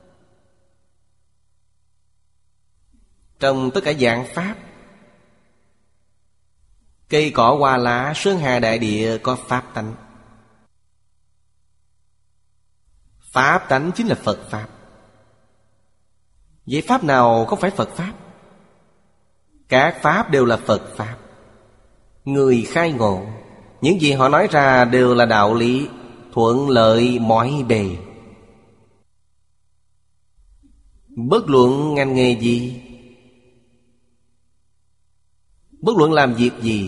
Trong tất cả dạng Pháp, cây cỏ hoa lá, sơn hà đại địa có Pháp tánh. Pháp tánh chính là Phật Pháp. Vậy Pháp nào không phải Phật Pháp? Các Pháp đều là Phật Pháp. Người khai ngộ, những gì họ nói ra đều là đạo lý, thuận lợi mọi bề. Bất luận ngành nghề gì, bất luận làm việc gì,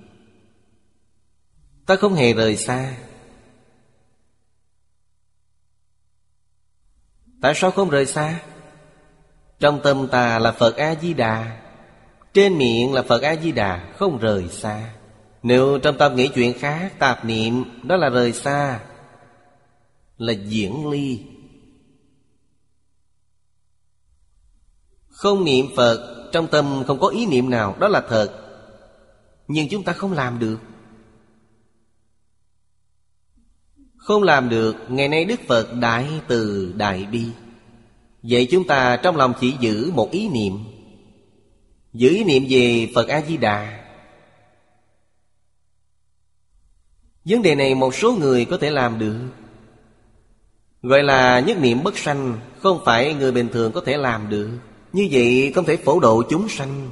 ta không hề rời xa. Tại sao không rời xa? Trong tâm ta là Phật A-di-đà, trên miệng là Phật A-di-đà, không rời xa. Nếu trong tâm nghĩ chuyện khác, tạp niệm, đó là rời xa, là diễn ly. Không niệm Phật, trong tâm không có ý niệm nào, đó là thật. Nhưng chúng ta không làm được. Không làm được. Ngày nay Đức Phật Đại Từ Đại Bi, vậy chúng ta trong lòng chỉ giữ một ý niệm. Giữ ý niệm về Phật A-di-đà. Vấn đề này một số người có thể làm được, gọi là nhất niệm bất sanh. Không phải người bình thường có thể làm được. Như vậy không thể phổ độ chúng sanh.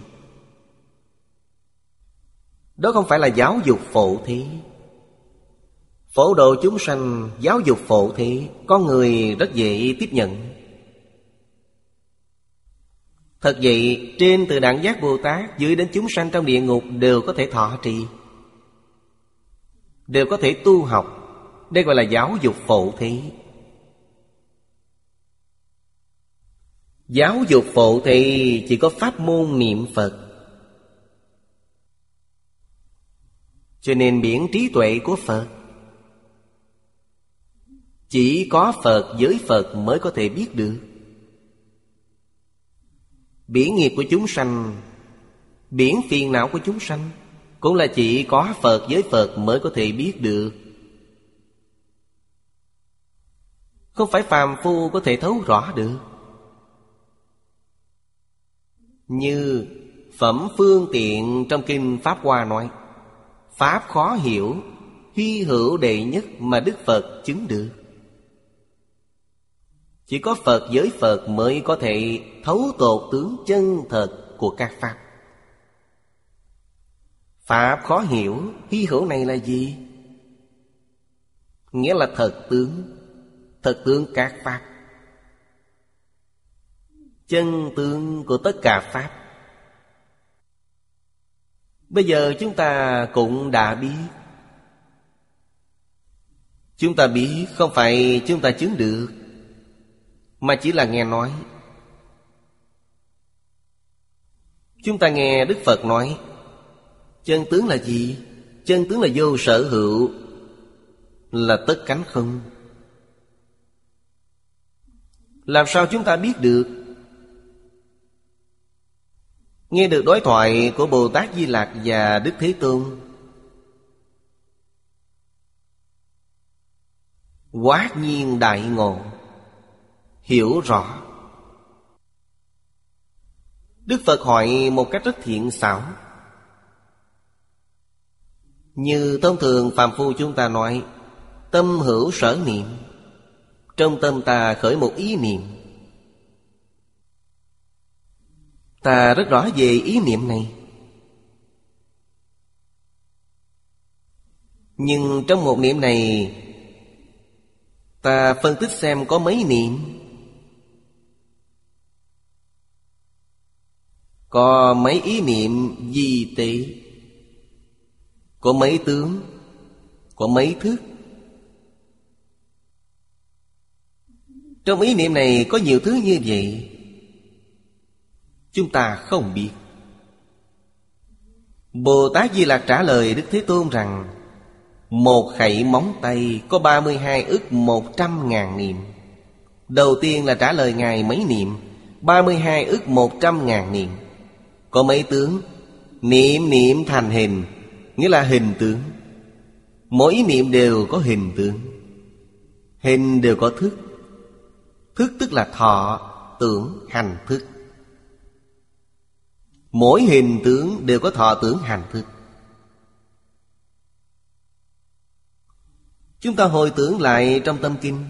Đó không phải là giáo dục phổ thế. Phổ độ chúng sanh, giáo dục phổ thế, con người rất dễ tiếp nhận. Thật vậy, trên từ Đẳng Giác Bồ Tát dưới đến chúng sanh trong địa ngục đều có thể thọ trì, đều có thể tu học. Đây gọi là giáo dục phổ thế. Giáo dục phổ thế chỉ có pháp môn niệm Phật. Cho nên biển trí tuệ của Phật, chỉ có Phật với Phật mới có thể biết được. Biển nghiệp của chúng sanh, biển phiền não của chúng sanh, cũng là chỉ có Phật với Phật mới có thể biết được. Không phải phàm phu có thể thấu rõ được. Như Phẩm Phương Tiện trong Kinh Pháp Hoa nói, pháp khó hiểu, hy hữu đệ nhất mà Đức Phật chứng được. Chỉ có Phật với Phật mới có thể thấu tột tướng chân thật của các pháp. Pháp khó hiểu, hy hữu này là gì? Nghĩa là thật tướng, thật tướng các pháp, chân tướng của tất cả pháp. Bây giờ chúng ta cũng đã biết. Chúng ta biết không phải chúng ta chứng được, mà chỉ là nghe nói. Chúng ta nghe Đức Phật nói chân tướng là gì? Chân tướng là vô sở hữu, là tất cánh không. Làm sao chúng ta biết được? Nghe được đối thoại của Bồ Tát Di Lặc và Đức Thế Tôn, quát nhiên đại ngộ, hiểu rõ. Đức Phật hỏi một cách rất thiện xảo. Như thông thường phàm phu chúng ta nói, tâm hữu sở niệm, trong tâm ta khởi một ý niệm. Ta rất rõ về ý niệm này. Nhưng trong một niệm này, ta phân tích xem có mấy niệm. Có mấy ý niệm gì tế, có mấy tướng, có mấy thức. Trong ý niệm này có nhiều thứ như vậy, chúng ta không biết. Bồ Tát Di Lặc trả lời Đức Thế Tôn rằng, một khẩy móng tay có ba mươi hai ức một trăm ngàn niệm. Đầu tiên là trả lời Ngài mấy niệm? Ba mươi hai ức một trăm ngàn niệm. Có mấy tướng? Niệm niệm thành hình, nghĩa là hình tướng. Mỗi ý niệm đều có hình tướng. Hình đều có thức. Thức tức là thọ, tưởng, hành, thức. Mỗi hình tướng đều có thọ, tưởng, hành, thức. Chúng ta hồi tưởng lại trong tâm kinh.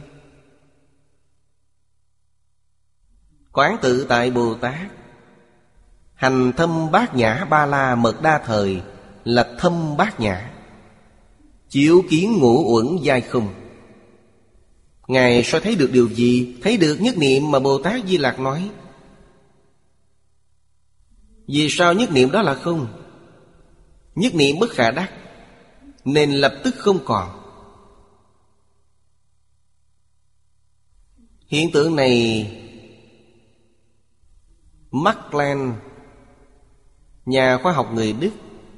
Quán Tự Tại Bồ Tát hành thâm bát nhã ba la mật đa thời, là thâm bát nhã, chiếu kiến ngũ uẩn giai không. Ngài sao thấy được điều gì? Thấy được nhất niệm mà Bồ Tát Di Lặc nói. Vì sao nhất niệm đó là không? Nhất niệm bất khả đắc, nên lập tức không còn. Hiện tượng này Max Planck, nhà khoa học người Đức,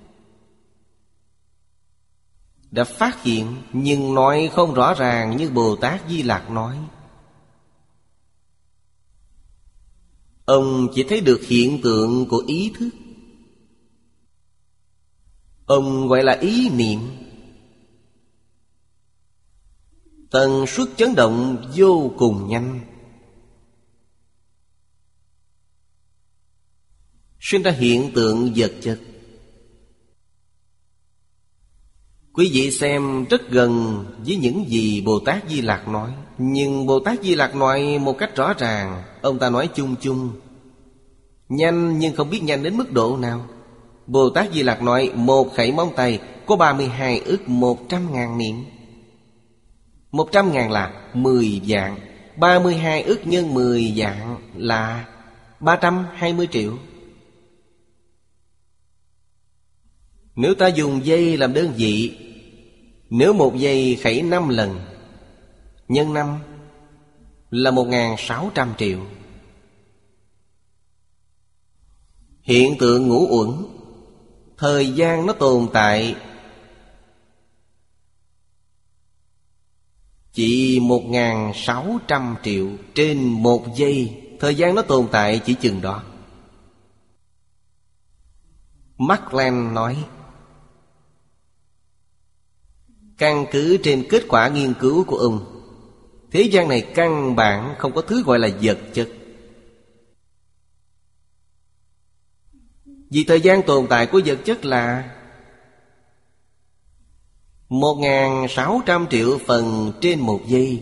đã phát hiện, nhưng nói không rõ ràng như Bồ Tát Di Lặc nói. Ông chỉ thấy được hiện tượng của ý thức. Ông gọi là ý niệm. Tần suất chấn động vô cùng nhanh, sinh ra hiện tượng vật chất. Quý vị xem rất gần với những gì Bồ Tát Di Lặc nói. Nhưng Bồ Tát Di Lặc nói một cách rõ ràng, ông ta nói chung chung. Nhanh nhưng không biết nhanh đến mức độ nào. Bồ Tát Di Lặc nói một khẩy móng tay có ba mươi hai ức một trăm ngàn niệm. Một trăm ngàn là mười vạn. Ba mươi hai ức nhân mười vạn là ba trăm hai mươi triệu. Nếu ta dùng giây làm đơn vị, nếu một giây khẩy năm lần, nhân năm là một nghìn sáu trăm triệu. Hiện tượng ngũ uẩn, thời gian nó tồn tại chỉ một nghìn sáu trăm triệu. Trên một giây, thời gian nó tồn tại chỉ chừng đó. Mark Land nói, căn cứ trên kết quả nghiên cứu của ông, thế gian này căn bản không có thứ gọi là vật chất. Vì thời gian tồn tại của vật chất là một nghìn sáu trăm triệu phần trên một giây.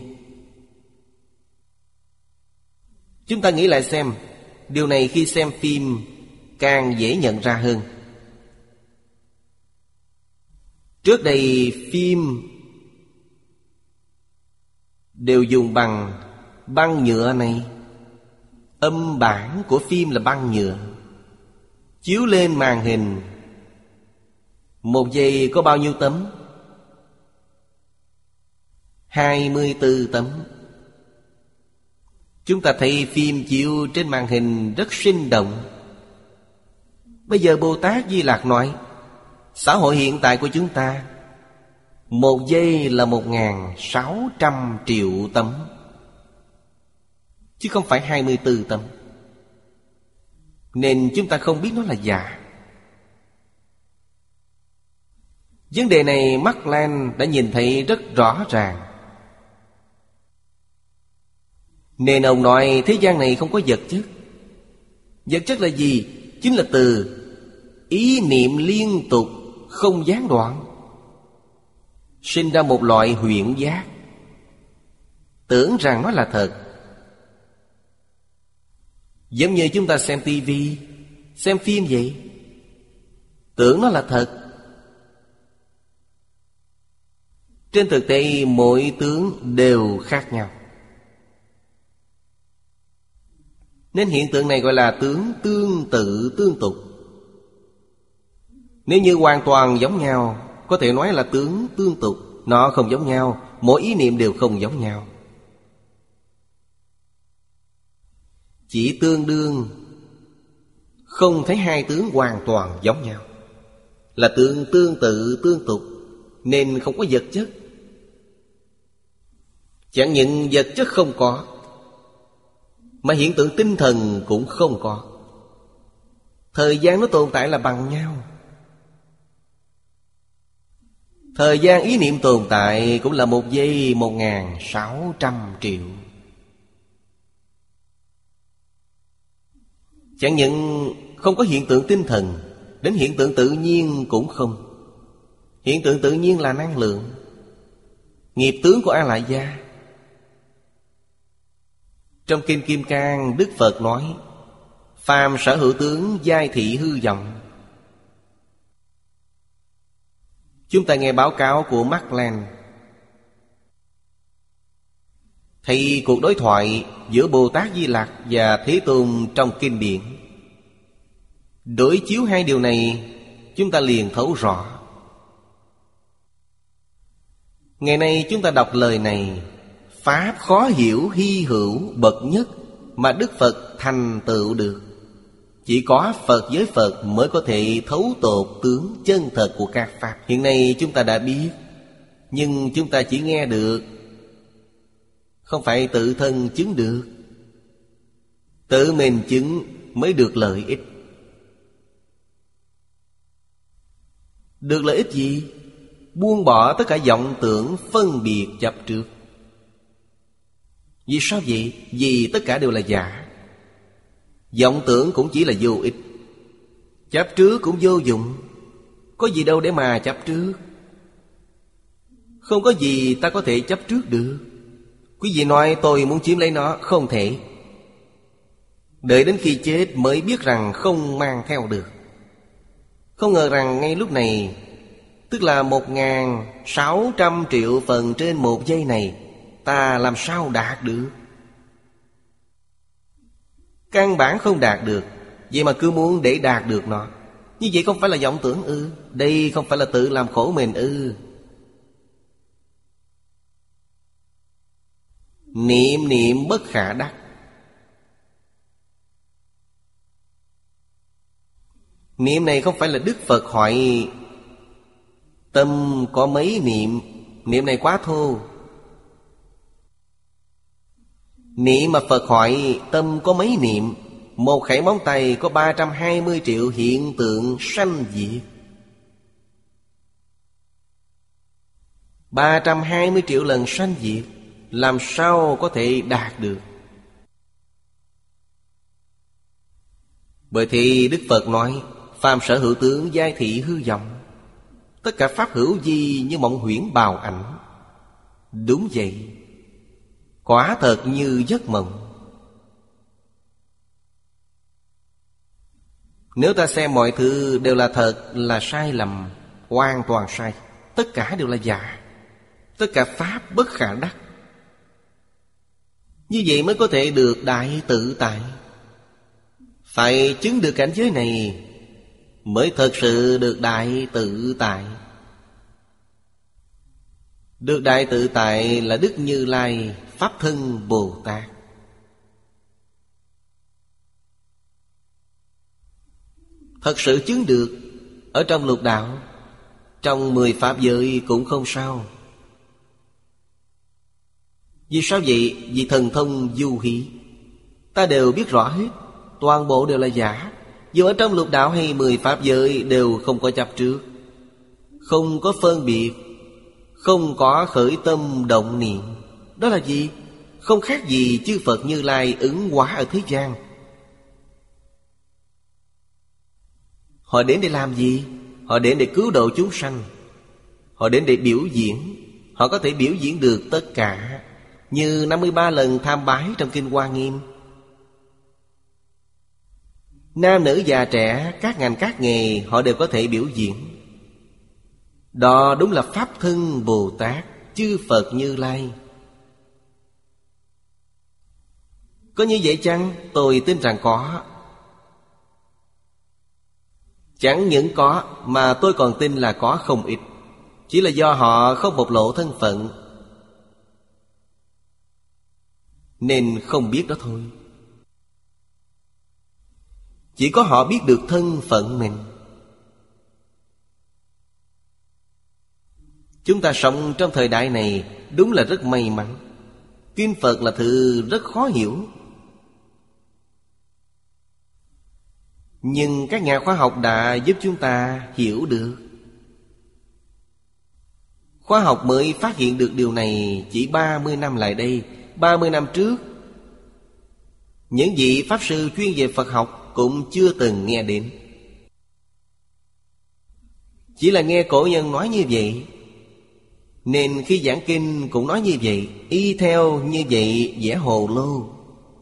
Chúng ta nghĩ lại xem, điều này khi xem phim càng dễ nhận ra hơn. Trước đây phim đều dùng bằng băng nhựa này. Âm bản của phim là băng nhựa, chiếu lên màn hình. Một giây có bao nhiêu tấm? hai mươi tư tấm. Chúng ta thấy phim chiếu trên màn hình rất sinh động. Bây giờ Bồ Tát Di Lặc nói, xã hội hiện tại của chúng ta, một giây là một nghìn sáu trăm triệu tấm, chứ không phải hai mươi tư tấm. Nên chúng ta không biết nó là giả. Vấn đề này Mark Land đã nhìn thấy rất rõ ràng. Nên ông nói thế gian này không có vật chất. Vật chất là gì? Chính là từ ý niệm liên tục không gián đoạn, sinh ra một loại huyễn giác, tưởng rằng nó là thật. Giống như chúng ta xem tivi, xem phim vậy, tưởng nó là thật. Trên thực tế mỗi tướng đều khác nhau. Nên hiện tượng này gọi là tướng tương tự tương tục. Nếu như hoàn toàn giống nhau, có thể nói là tướng tương tục. Nó không giống nhau, mỗi ý niệm đều không giống nhau. Chỉ tương đương, không thấy hai tướng hoàn toàn giống nhau, là tướng tương tự tương tục. Nên không có vật chất. Chẳng những vật chất không có, mà hiện tượng tinh thần cũng không có. Thời gian nó tồn tại là bằng nhau. Thời gian ý niệm tồn tại cũng là một giây một nghìn sáu trăm triệu. Chẳng những không có hiện tượng tinh thần, đến hiện tượng tự nhiên cũng không. Hiện tượng tự nhiên là năng lượng, nghiệp tướng của A Lại Gia. Trong Kinh Kim Cang, Đức Phật nói, phàm sở hữu tướng giai thị hư vọng. Chúng ta nghe báo cáo của Mark Land, thì cuộc đối thoại giữa Bồ Tát Di Lặc và Thế Tôn trong kinh điển. Đối chiếu hai điều này, chúng ta liền thấu rõ. Ngày nay chúng ta đọc lời này, pháp khó hiểu hy hữu bậc nhất mà Đức Phật thành tựu được. Chỉ có Phật với Phật mới có thể thấu tột tướng chân thật của các pháp. Hiện nay chúng ta đã biết, nhưng chúng ta chỉ nghe được, không phải tự thân chứng được. Tự mình chứng mới được lợi ích. Được lợi ích gì? Buông bỏ tất cả vọng tưởng phân biệt chấp trước. Vì sao vậy? Vì tất cả đều là giả. Vọng tưởng cũng chỉ là vô ích, chấp trước cũng vô dụng. Có gì đâu để mà chấp trước. Không có gì ta có thể chấp trước được. Quý vị nói tôi muốn chiếm lấy nó, không thể. Đợi đến khi chết mới biết rằng không mang theo được. Không ngờ rằng ngay lúc này, tức là một ngàn sáu trăm triệu phần trên một giây này, ta làm sao đạt được? Căn bản không đạt được. Vậy mà cứ muốn để đạt được nó. Như vậy không phải là vọng tưởng ư? Đây không phải là tự làm khổ mình ư? Niệm niệm bất khả đắc. Niệm này không phải là Đức Phật hỏi tâm có mấy niệm. Niệm này quá thô. Niệm mà Phật hỏi tâm có mấy niệm. Một khẩy móng tay có ba trăm hai mươi triệu hiện tượng sanh diệt. ba trăm hai mươi triệu lần sanh diệt, làm sao có thể đạt được? Bởi thì Đức Phật nói phàm sở hữu tướng giai thị hư vọng. Tất cả pháp hữu vi như mộng huyễn bào ảnh. Đúng vậy, quả thật như giấc mộng. Nếu ta xem mọi thứ đều là thật, là sai lầm, hoàn toàn sai. Tất cả đều là giả. Tất cả pháp bất khả đắc. Như vậy mới có thể được đại tự tại. Phải chứng được cảnh giới này mới thật sự được đại tự tại. Được đại tự tại là Đức Như Lai Pháp Thân Bồ Tát. Thật sự chứng được ở trong lục đạo, trong mười pháp giới cũng không sao. Vì sao vậy? Vì thần thông du hí. Ta đều biết rõ hết. Toàn bộ đều là giả. Dù ở trong lục đạo hay mười pháp giới đều không có chấp trước, không có phân biệt, không có khởi tâm động niệm. Đó là gì? Không khác gì chư Phật Như Lai ứng hóa ở thế gian. Họ đến để làm gì? Họ đến để cứu độ chúng sanh. Họ đến để biểu diễn. Họ có thể biểu diễn được tất cả, như năm mươi ba lần tham bái trong Kinh Hoa Nghiêm. Nam nữ già trẻ, các ngành các nghề, họ đều có thể biểu diễn. Đó đúng là Pháp Thân Bồ Tát, chư Phật Như Lai. Có như vậy chăng? Tôi tin rằng có. Chẳng những có, mà tôi còn tin là có không ít. Chỉ là do họ không bộc lộ thân phận nên không biết đó thôi. Chỉ có họ biết được thân phận mình. Chúng ta sống trong thời đại này đúng là rất may mắn. Kinh Phật là thứ rất khó hiểu, nhưng các nhà khoa học đã giúp chúng ta hiểu được. Khoa học mới phát hiện được điều này chỉ ba mươi năm lại đây. Ba mươi năm trước, những vị Pháp sư chuyên về Phật học cũng chưa từng nghe đến. Chỉ là nghe cổ nhân nói như vậy, nên khi giảng kinh cũng nói như vậy, y theo như vậy vẽ hồ lô.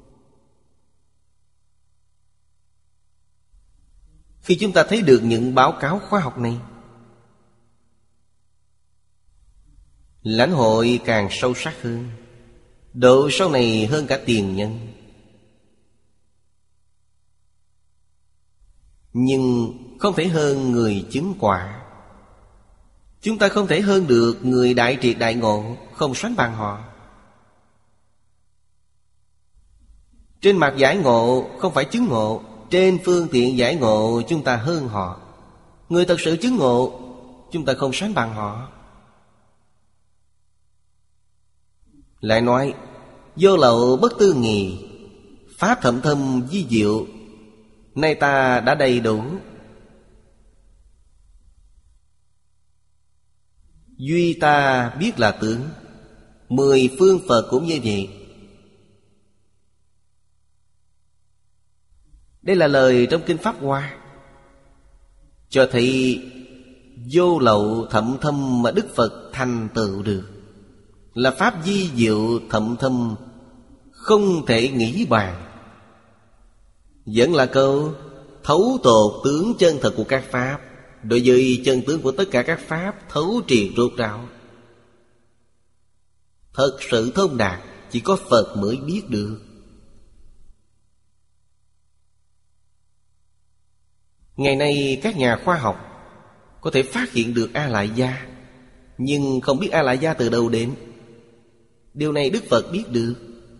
Khi chúng ta thấy được những báo cáo khoa học này, lãnh hội càng sâu sắc hơn. Độ sâu này hơn cả tiền nhân. Nhưng không thể hơn người chứng quả. Chúng ta không thể hơn được người đại triệt đại ngộ, không sánh bằng họ. Trên mặt giải ngộ không phải chứng ngộ, trên phương tiện giải ngộ chúng ta hơn họ. Người thật sự chứng ngộ, chúng ta không sánh bằng họ. Lại nói vô lậu bất tư nghì, Pháp thậm thâm vi diệu, nay ta đã đầy đủ. Duy ta biết là tướng. Mười phương Phật cũng như vậy. Đây là lời trong Kinh Pháp Hoa, cho thấy vô lậu thậm thâm mà Đức Phật thành tựu được là pháp vi diệu thậm thâm, không thể nghĩ bàn. Vẫn là câu thấu tột tướng chân thật của các pháp. Đối với chân tướng của tất cả các pháp thấu triệt rốt ráo, thật sự thông đạt, chỉ có Phật mới biết được. Ngày nay các nhà khoa học có thể phát hiện được A Lại Gia, nhưng không biết A Lại Gia từ đâu đến. Điều này Đức Phật biết được.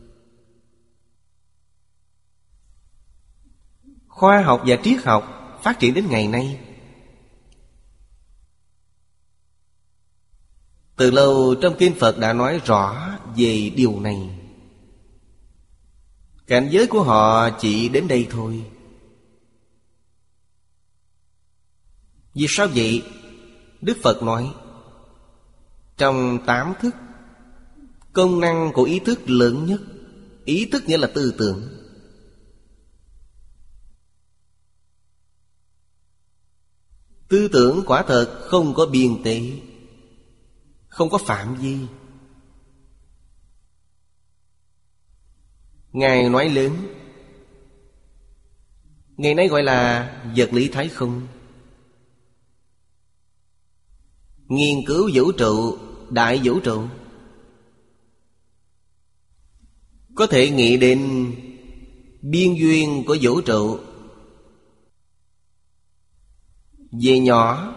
Khoa học và triết học phát triển đến ngày nay, từ lâu trong Kinh Phật đã nói rõ về điều này. Cảnh giới của họ chỉ đến đây thôi. Vì sao vậy? Đức Phật nói trong tám thức, công năng của ý thức lớn nhất. Ý thức nghĩa là tư tưởng. Tư tưởng quả thật không có biên tế, không có phạm vi. Ngài nói lớn, ngày nay gọi là vật lý thái không. Nghiên cứu vũ trụ, đại vũ trụ, có thể nghĩ đến biên duyên của vũ trụ. Về nhỏ,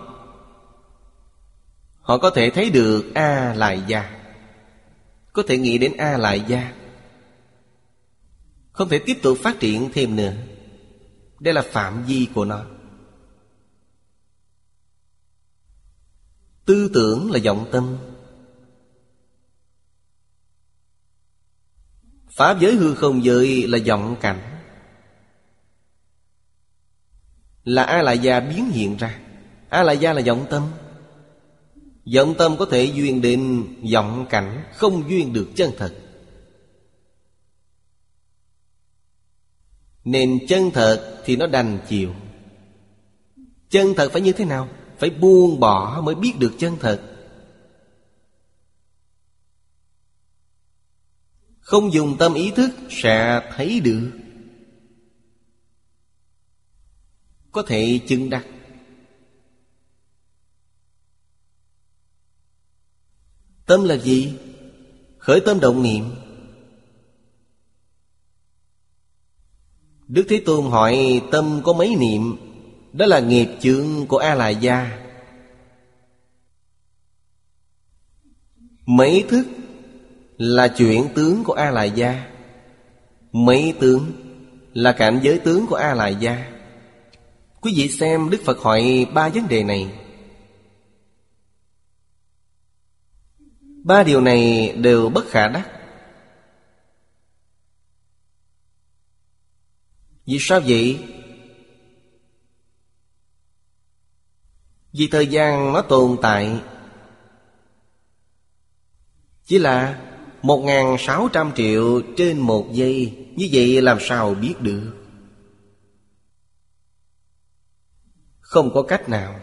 họ có thể thấy được A Lại Gia, có thể nghĩ đến A Lại Gia, không thể tiếp tục phát triển thêm nữa. Đây là phạm vi của nó. Tư tưởng là vọng tâm. Pháp giới hư không giới là vọng cảnh, là A Lại Gia biến hiện ra. A Lại Gia là vọng tâm. Vọng tâm có thể duyên đến vọng cảnh, không duyên được chân thật. Nên chân thật thì nó đành chịu. Chân thật phải như thế nào? Phải buông bỏ mới biết được chân thật. Không dùng tâm ý thức sẽ thấy được, có thể chứng đắc. Tâm là gì? Khởi tâm động niệm. Đức Thế Tôn hỏi tâm có mấy niệm? Đó là nghiệp chướng của A Lại Gia. Mấy thức là chuyển tướng của A Lại Gia. Mấy tướng là cảnh giới tướng của A Lại Gia. Quý vị xem Đức Phật hỏi ba vấn đề này. Ba điều này đều bất khả đắc. Vì sao vậy? Vì thời gian nó tồn tại chỉ là một nghìn sáu trăm triệu trên một giây. Như vậy làm sao biết được? Không có cách nào.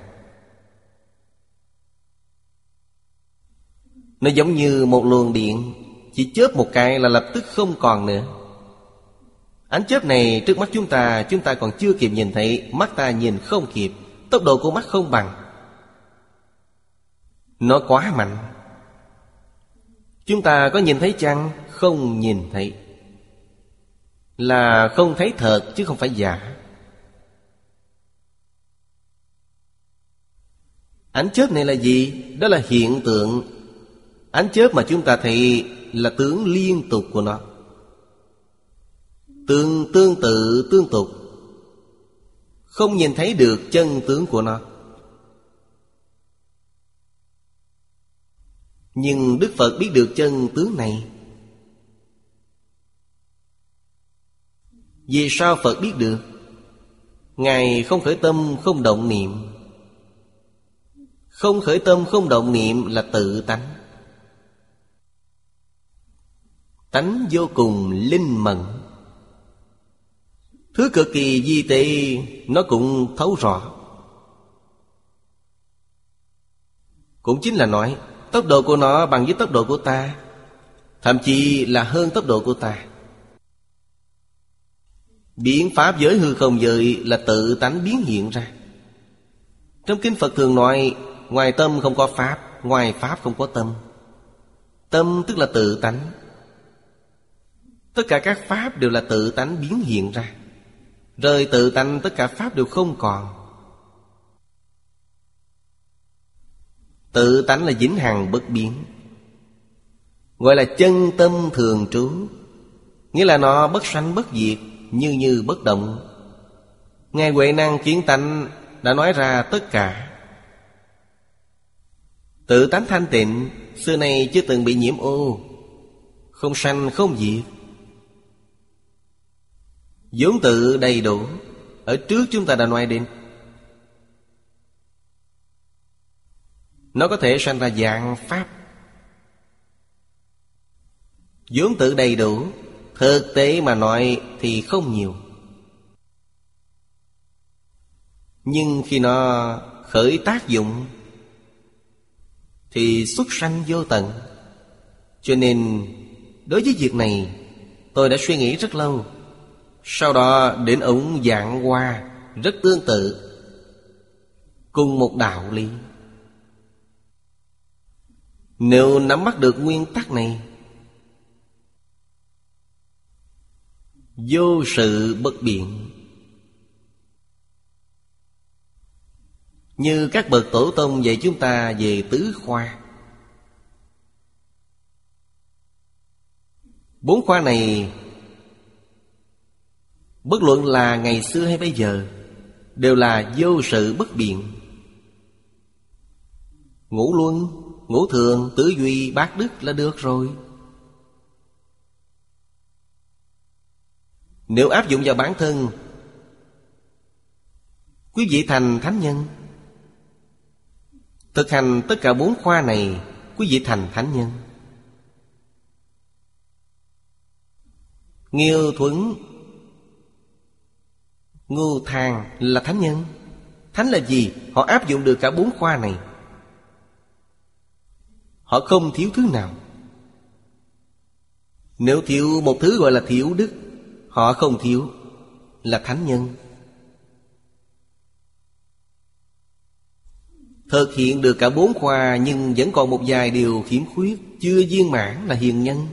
Nó giống như một luồng điện, chỉ chớp một cái là lập tức không còn nữa. Ánh chớp này trước mắt chúng ta, chúng ta còn chưa kịp nhìn thấy, mắt ta nhìn không kịp. Tốc độ của mắt không bằng, nó quá mạnh. Chúng ta có nhìn thấy chăng? Không nhìn thấy. Là không thấy thật chứ không phải giả. Ánh chớp này là gì? Đó là hiện tượng. Ánh chớp mà chúng ta thấy là tướng liên tục của nó, tương tương tự tương tục, không nhìn thấy được chân tướng của nó. Nhưng Đức Phật biết được chân tướng này. Vì sao Phật biết được? Ngài không khởi tâm không động niệm. Không khởi tâm không động niệm là tự tánh. Tánh vô cùng linh mẫn. Thứ cực kỳ vi tế nó cũng thấu rõ. Cũng chính là nói tốc độ của nó bằng với tốc độ của ta, thậm chí là hơn tốc độ của ta. Biến pháp giới hư không giới là tự tánh biến hiện ra. Trong kinh Phật thường nói ngoài tâm không có pháp, ngoài pháp không có tâm. Tâm tức là tự tánh. Tất cả các pháp đều là tự tánh biến hiện ra. Rời tự tánh tất cả pháp đều không còn. Tự tánh là vĩnh hằng bất biến, gọi là chân tâm thường trú. Nghĩa là nó bất sanh bất diệt, như như bất động. Ngài Huệ Năng Kiến Tánh đã nói ra tất cả. Tự tánh thanh tịnh, xưa nay chưa từng bị nhiễm ô, không sanh không diệt. Vốn tự đầy đủ. Ở trước chúng ta đã nói đến, nó có thể sanh ra dạng pháp. Vốn tự đầy đủ. Thực tế mà nói thì không nhiều. Nhưng khi nó khởi tác dụng thì xuất sanh vô tận. Cho nên đối với việc này tôi đã suy nghĩ rất lâu. Sau đó đến ống Dạng Hoa rất tương tự, cùng một đạo lý. Nếu nắm bắt được nguyên tắc này, vô sự bất biện. Như các bậc tổ tông dạy chúng ta về tứ khoa. Bốn khoa này, bất luận là ngày xưa hay bây giờ, đều là vô sự bất biện. Ngũ luân, ngũ thường, tứ duy, bát đức là được rồi. Nếu áp dụng vào bản thân, quý vị thành thánh nhân. Thực hành tất cả bốn khoa này, quý vị thành thánh nhân. Nghiêu Thuấn, Ngô Thang là thánh nhân. Thánh là gì? Họ áp dụng được cả bốn khoa này. Họ không thiếu thứ nào. Nếu thiếu một thứ gọi là thiếu đức. Họ không thiếu, là thánh nhân. Thực hiện được cả bốn khoa, nhưng vẫn còn một vài điều khiếm khuyết, chưa viên mãn là hiền nhân.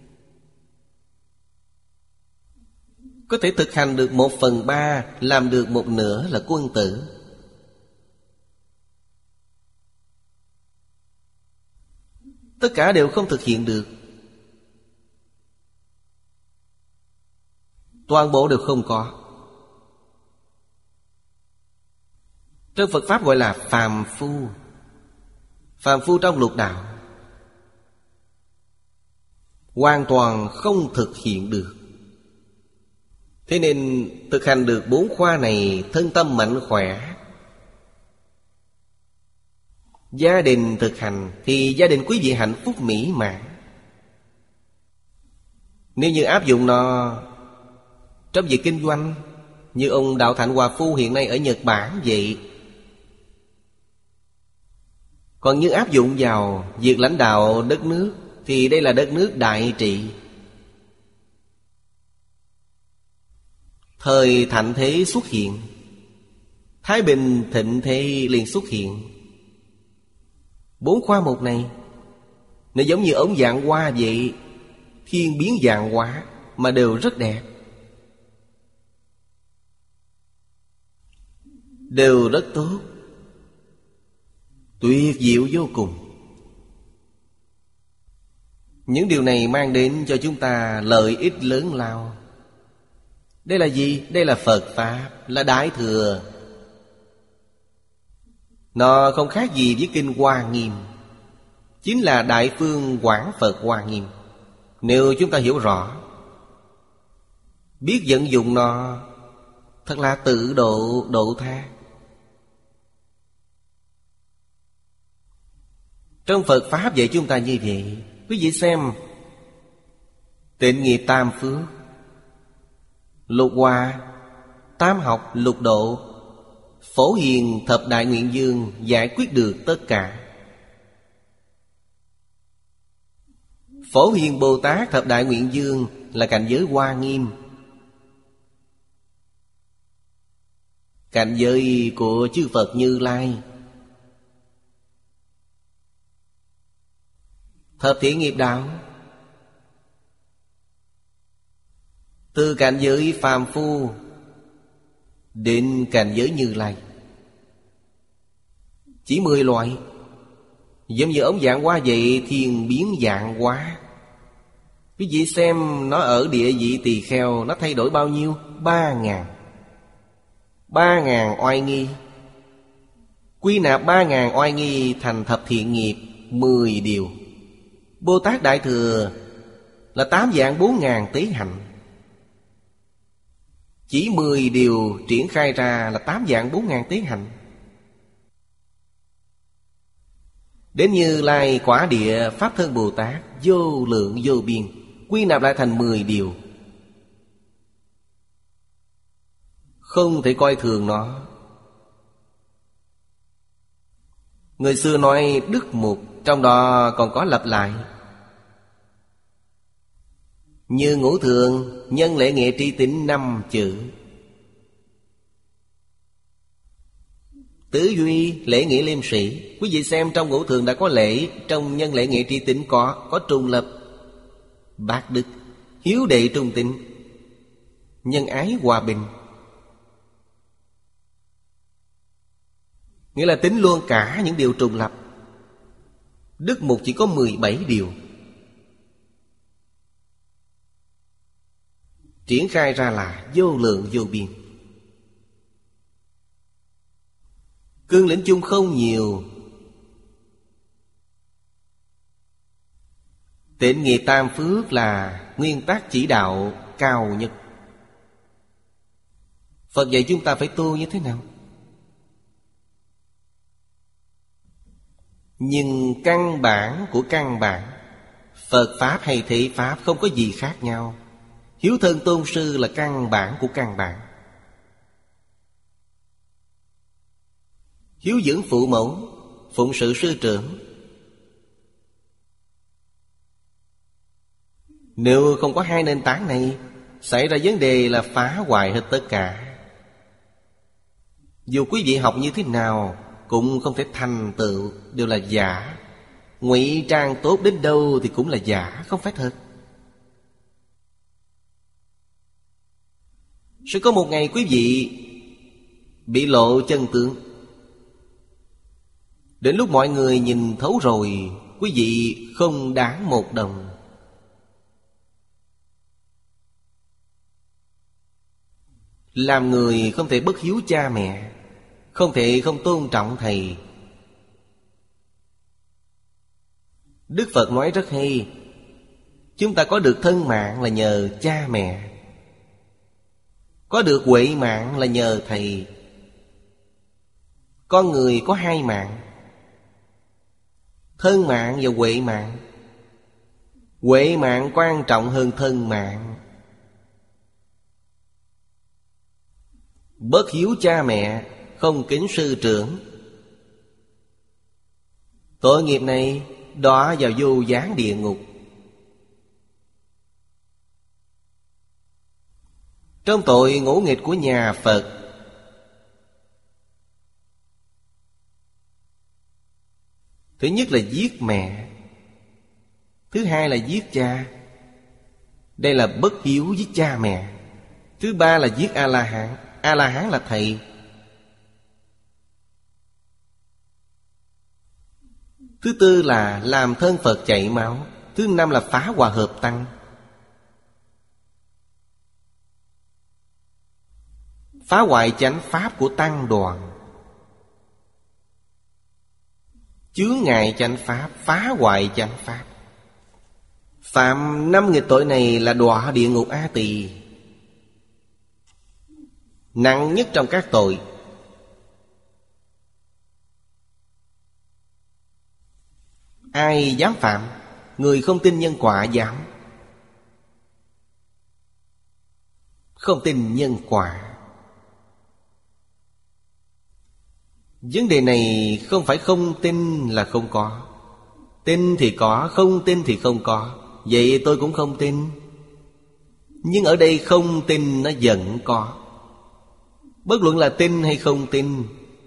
Có thể thực hành được một phần ba, làm được một nửa là quân tử. Tất cả đều không thực hiện được. Toàn bộ đều không có. Trong Phật Pháp gọi là phàm phu. Phàm phu trong lục đạo hoàn toàn không thực hiện được. Thế nên thực hành được bốn khoa này, thân tâm mạnh khỏe. Gia đình thực hành thì gia đình quý vị hạnh phúc mỹ mãn. Nếu như áp dụng nó trong việc kinh doanh, như ông Đạo Thạnh Hòa Phu hiện nay ở Nhật Bản vậy. Còn như áp dụng vào việc lãnh đạo đất nước, thì đây là đất nước đại trị. Thời thạnh thế xuất hiện, thái bình thịnh thế liền xuất hiện. Bốn khoa một này, nó giống như ống Dạng Hoa vậy. Thiên biến vạn hóa mà đều rất đẹp, đều rất tốt, tuyệt diệu vô cùng. Những điều này mang đến cho chúng ta lợi ích lớn lao. Đây là gì? Đây là Phật Pháp, là Đại Thừa. Nó không khác gì với Kinh Hoa Nghiêm, chính là Đại Phương Quảng Phật Hoa Nghiêm. Nếu chúng ta hiểu rõ, biết vận dụng nó, thật là tự độ độ tha. Trong Phật Pháp dạy chúng ta như vậy. Quý vị xem, tịnh nghiệp tam phước, lục hòa, tam học, lục độ, Phổ Hiền thập đại nguyện dương giải quyết được tất cả. Phổ Hiền Bồ Tát thập đại nguyện dương là cảnh giới Hoa Nghiêm, cảnh giới của chư Phật Như Lai. Thập thiện nghiệp đạo, từ cảnh giới phàm phu đến cảnh giới Như Lai, chỉ mười loại. Giống như ống dạng hoa vậy, thiên biến dạng hóa. Quý vị xem nó ở địa vị tỳ kheo, nó thay đổi bao nhiêu? Ba ngàn. Ba ngàn oai nghi. Quy nạp ba ngàn oai nghi thành thập thiện nghiệp mười điều. Bồ Tát Đại Thừa là tám vạn bốn ngàn tế hạnh. Chỉ mười điều triển khai ra là tám vạn bốn ngàn tế hạnh. Đến Như Lai quả địa Pháp Thân Bồ Tát vô lượng vô biên, quy nạp lại thành mười điều. Không thể coi thường nó. Người xưa nói đức mục, trong đó còn có lặp lại. Như Ngũ Thường, nhân lễ nghệ tri tính năm chữ. Tứ duy, lễ nghĩa liêm sĩ. Quý vị xem trong Ngũ Thường đã có lễ, trong nhân lễ nghệ tri tính có, có trung lập, bác đức, hiếu đệ trung tín, nhân ái hòa bình. Nghĩa là tính luôn cả những điều trùng lập. Đức mục chỉ có mười bảy điều, triển khai ra là vô lượng vô biên. Cương lĩnh chung không nhiều. Tịnh nghiệp tam phước là nguyên tắc chỉ đạo cao nhất. Phật dạy chúng ta phải tu như thế nào? Nhưng căn bản của căn bản, Phật Pháp hay Thị Pháp không có gì khác nhau. Hiếu thân tôn sư là căn bản của căn bản. Hiếu dưỡng phụ mẫu, phụng sự sư trưởng. Nếu không có hai nền tảng này, xảy ra vấn đề là phá hoại hết tất cả. Dù quý vị học như thế nào cũng không thể thành tựu, đều là giả. Ngụy trang tốt đến đâu thì cũng là giả, không phải thật. Sẽ có một ngày quý vị bị lộ chân tướng. Đến lúc mọi người nhìn thấu rồi, quý vị không đáng một đồng. Làm người không thể bất hiếu cha mẹ, không thể không tôn trọng thầy. Đức Phật nói rất hay, chúng ta có được thân mạng là nhờ cha mẹ, có được huệ mạng là nhờ thầy. Con người có hai mạng, thân mạng và huệ mạng. Huệ mạng quan trọng hơn thân mạng. Bất hiếu cha mẹ, không kính sư trưởng, tội nghiệp này đọa vào vô gián địa ngục. Trong tội ngỗ nghịch của nhà Phật, thứ nhất là giết mẹ, thứ hai là giết cha. Đây là bất hiếu với cha mẹ. Thứ ba là giết A-la-hán. A-la-hán là thầy. Thứ tư là làm thân Phật chảy máu. Thứ năm là phá hòa hợp tăng. Phá hoại chánh pháp của tăng đoàn, chướng ngại chánh pháp, phá hoại chánh pháp. Phạm năm nghịch tội này là đọa địa ngục A Tỳ. nặng nhất trong các tội. Ai dám phạm? Người không tin nhân quả dám. Không tin nhân quả. Vấn đề này không phải không tin là không có. Tin thì có, không tin thì không có. Vậy tôi cũng không tin. Nhưng ở đây không tin nó vẫn có. Bất luận là tin hay không tin,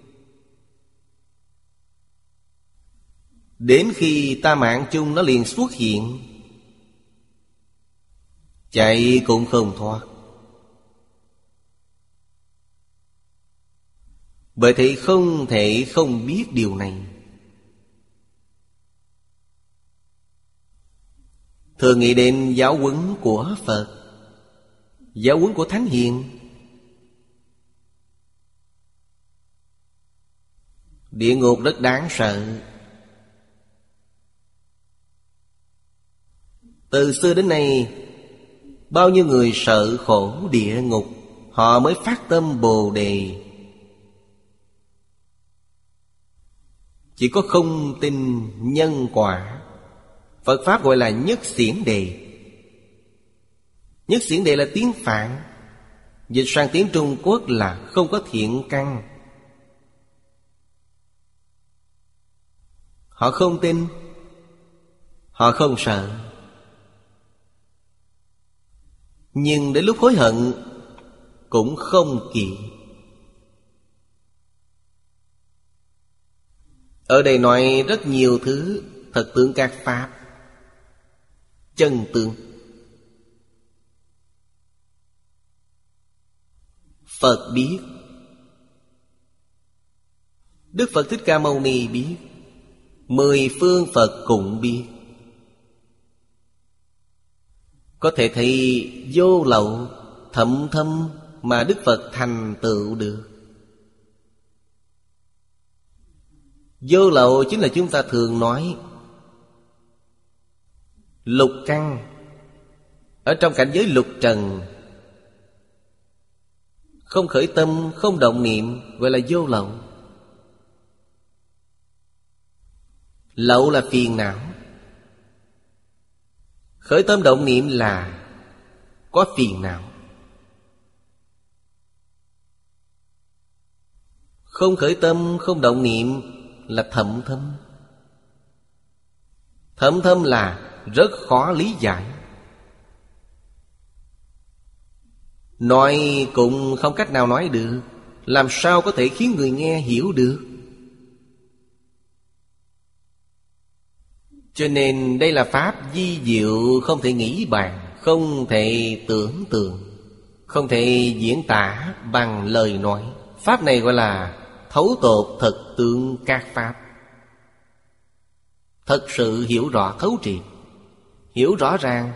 đến khi ta mạng chung nó liền xuất hiện, chạy cũng không thoát. Bởi thế không thể không biết điều này. Thường nghĩ đến giáo huấn của Phật, giáo huấn của Thánh Hiền. Địa ngục rất đáng sợ. Từ xưa đến nay, bao nhiêu người sợ khổ địa ngục, họ mới phát tâm Bồ Đề. Chỉ có không tin nhân quả. Phật Pháp gọi là nhất xiển đề. Nhất xiển đề là tiếng Phạn, dịch sang tiếng Trung Quốc là không có thiện căn. Họ không tin, họ không sợ. Nhưng đến lúc hối hận cũng không kịp. Ở đây nói rất nhiều thứ thật tướng các pháp, chân tướng. Phật biết, Đức Phật Thích Ca Mâu Ni biết, mười phương Phật cũng biết. Có thể thấy vô lậu thậm thâm mà Đức Phật thành tựu được. Vô lậu chính là chúng ta thường nói lục căn. Ở trong cảnh giới lục trần, không khởi tâm, không động niệm, gọi là vô lậu. Lậu là phiền não. Khởi tâm động niệm là có phiền não. Không khởi tâm, không động niệm là thậm thâm. Thậm thâm là rất khó lý giải. Nói cũng không cách nào nói được. Làm sao có thể khiến người nghe hiểu được? Cho nên đây là pháp vi diệu, không thể nghĩ bàn, không thể tưởng tượng, không thể diễn tả bằng lời nói. Pháp này gọi là thấu tột thật tướng các pháp. Thật sự hiểu rõ thấu triệt, hiểu rõ ràng,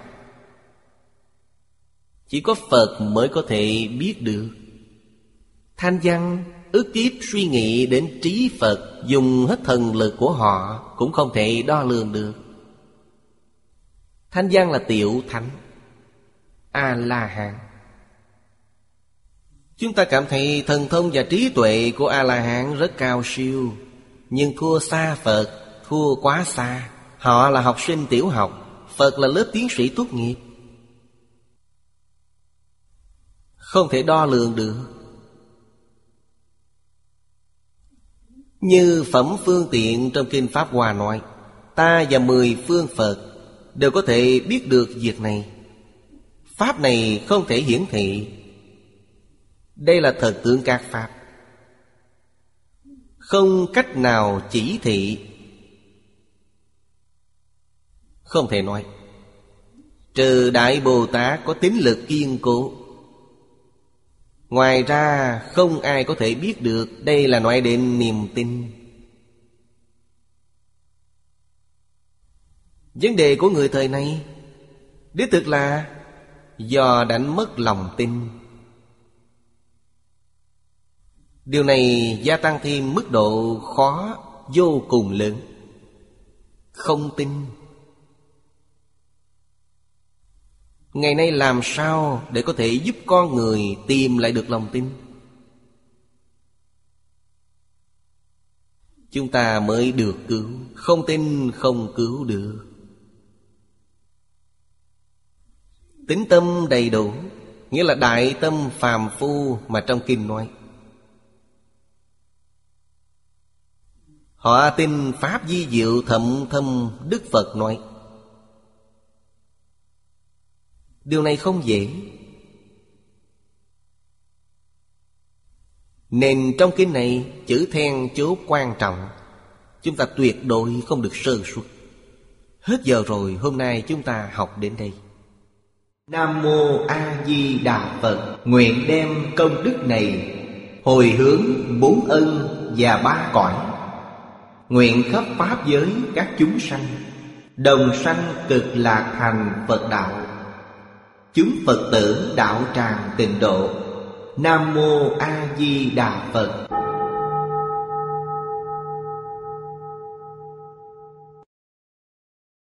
chỉ có Phật mới có thể biết được. Thanh văn ức kiếp suy nghĩ đến trí Phật, dùng hết thần lực của họ cũng không thể đo lường được. Thanh văn là tiểu thánh, A-la-hán. Chúng ta cảm thấy thần thông và trí tuệ của A-la-hán rất cao siêu, nhưng thua xa Phật, thua quá xa. Họ là học sinh tiểu học, Phật là lớp tiến sĩ tốt nghiệp. Không thể đo lường được. Như Phẩm Phương Tiện trong Kinh Pháp Hoa nói, ta và mười phương Phật đều có thể biết được việc này. Pháp này không thể hiển thị. Đây là thật tướng các pháp, không cách nào chỉ thị. Không thể nói. Trừ Đại Bồ Tát có tín lực kiên cố, ngoài ra không ai có thể biết được. Đây là nói đến niềm tin. Vấn đề của người thời nay đích thực là do đánh mất lòng tin. Điều này gia tăng thêm mức độ khó vô cùng lớn. Không tin. Ngày nay làm sao để có thể giúp con người tìm lại được lòng tin? chúng ta mới được cứu. Không tin không cứu được. Tín tâm đầy đủ, nghĩa là đại tâm phàm phu mà trong kinh nói. Họ tin pháp vi diệu thậm thâm Đức Phật nói. Điều này không dễ. Nên trong kinh này chữ then chốt quan trọng, chúng ta tuyệt đối không được sơ suất. Hết giờ rồi, hôm nay chúng ta học đến đây. Nam Mô A Di Đà Phật. Nguyện đem công đức này hồi hướng bốn ân và ba cõi, nguyện khắp pháp giới các chúng sanh đồng sanh cực lạc thành Phật đạo. Chúng Phật tử đạo tràng tịnh độ. Nam Mô A Di Đà Phật.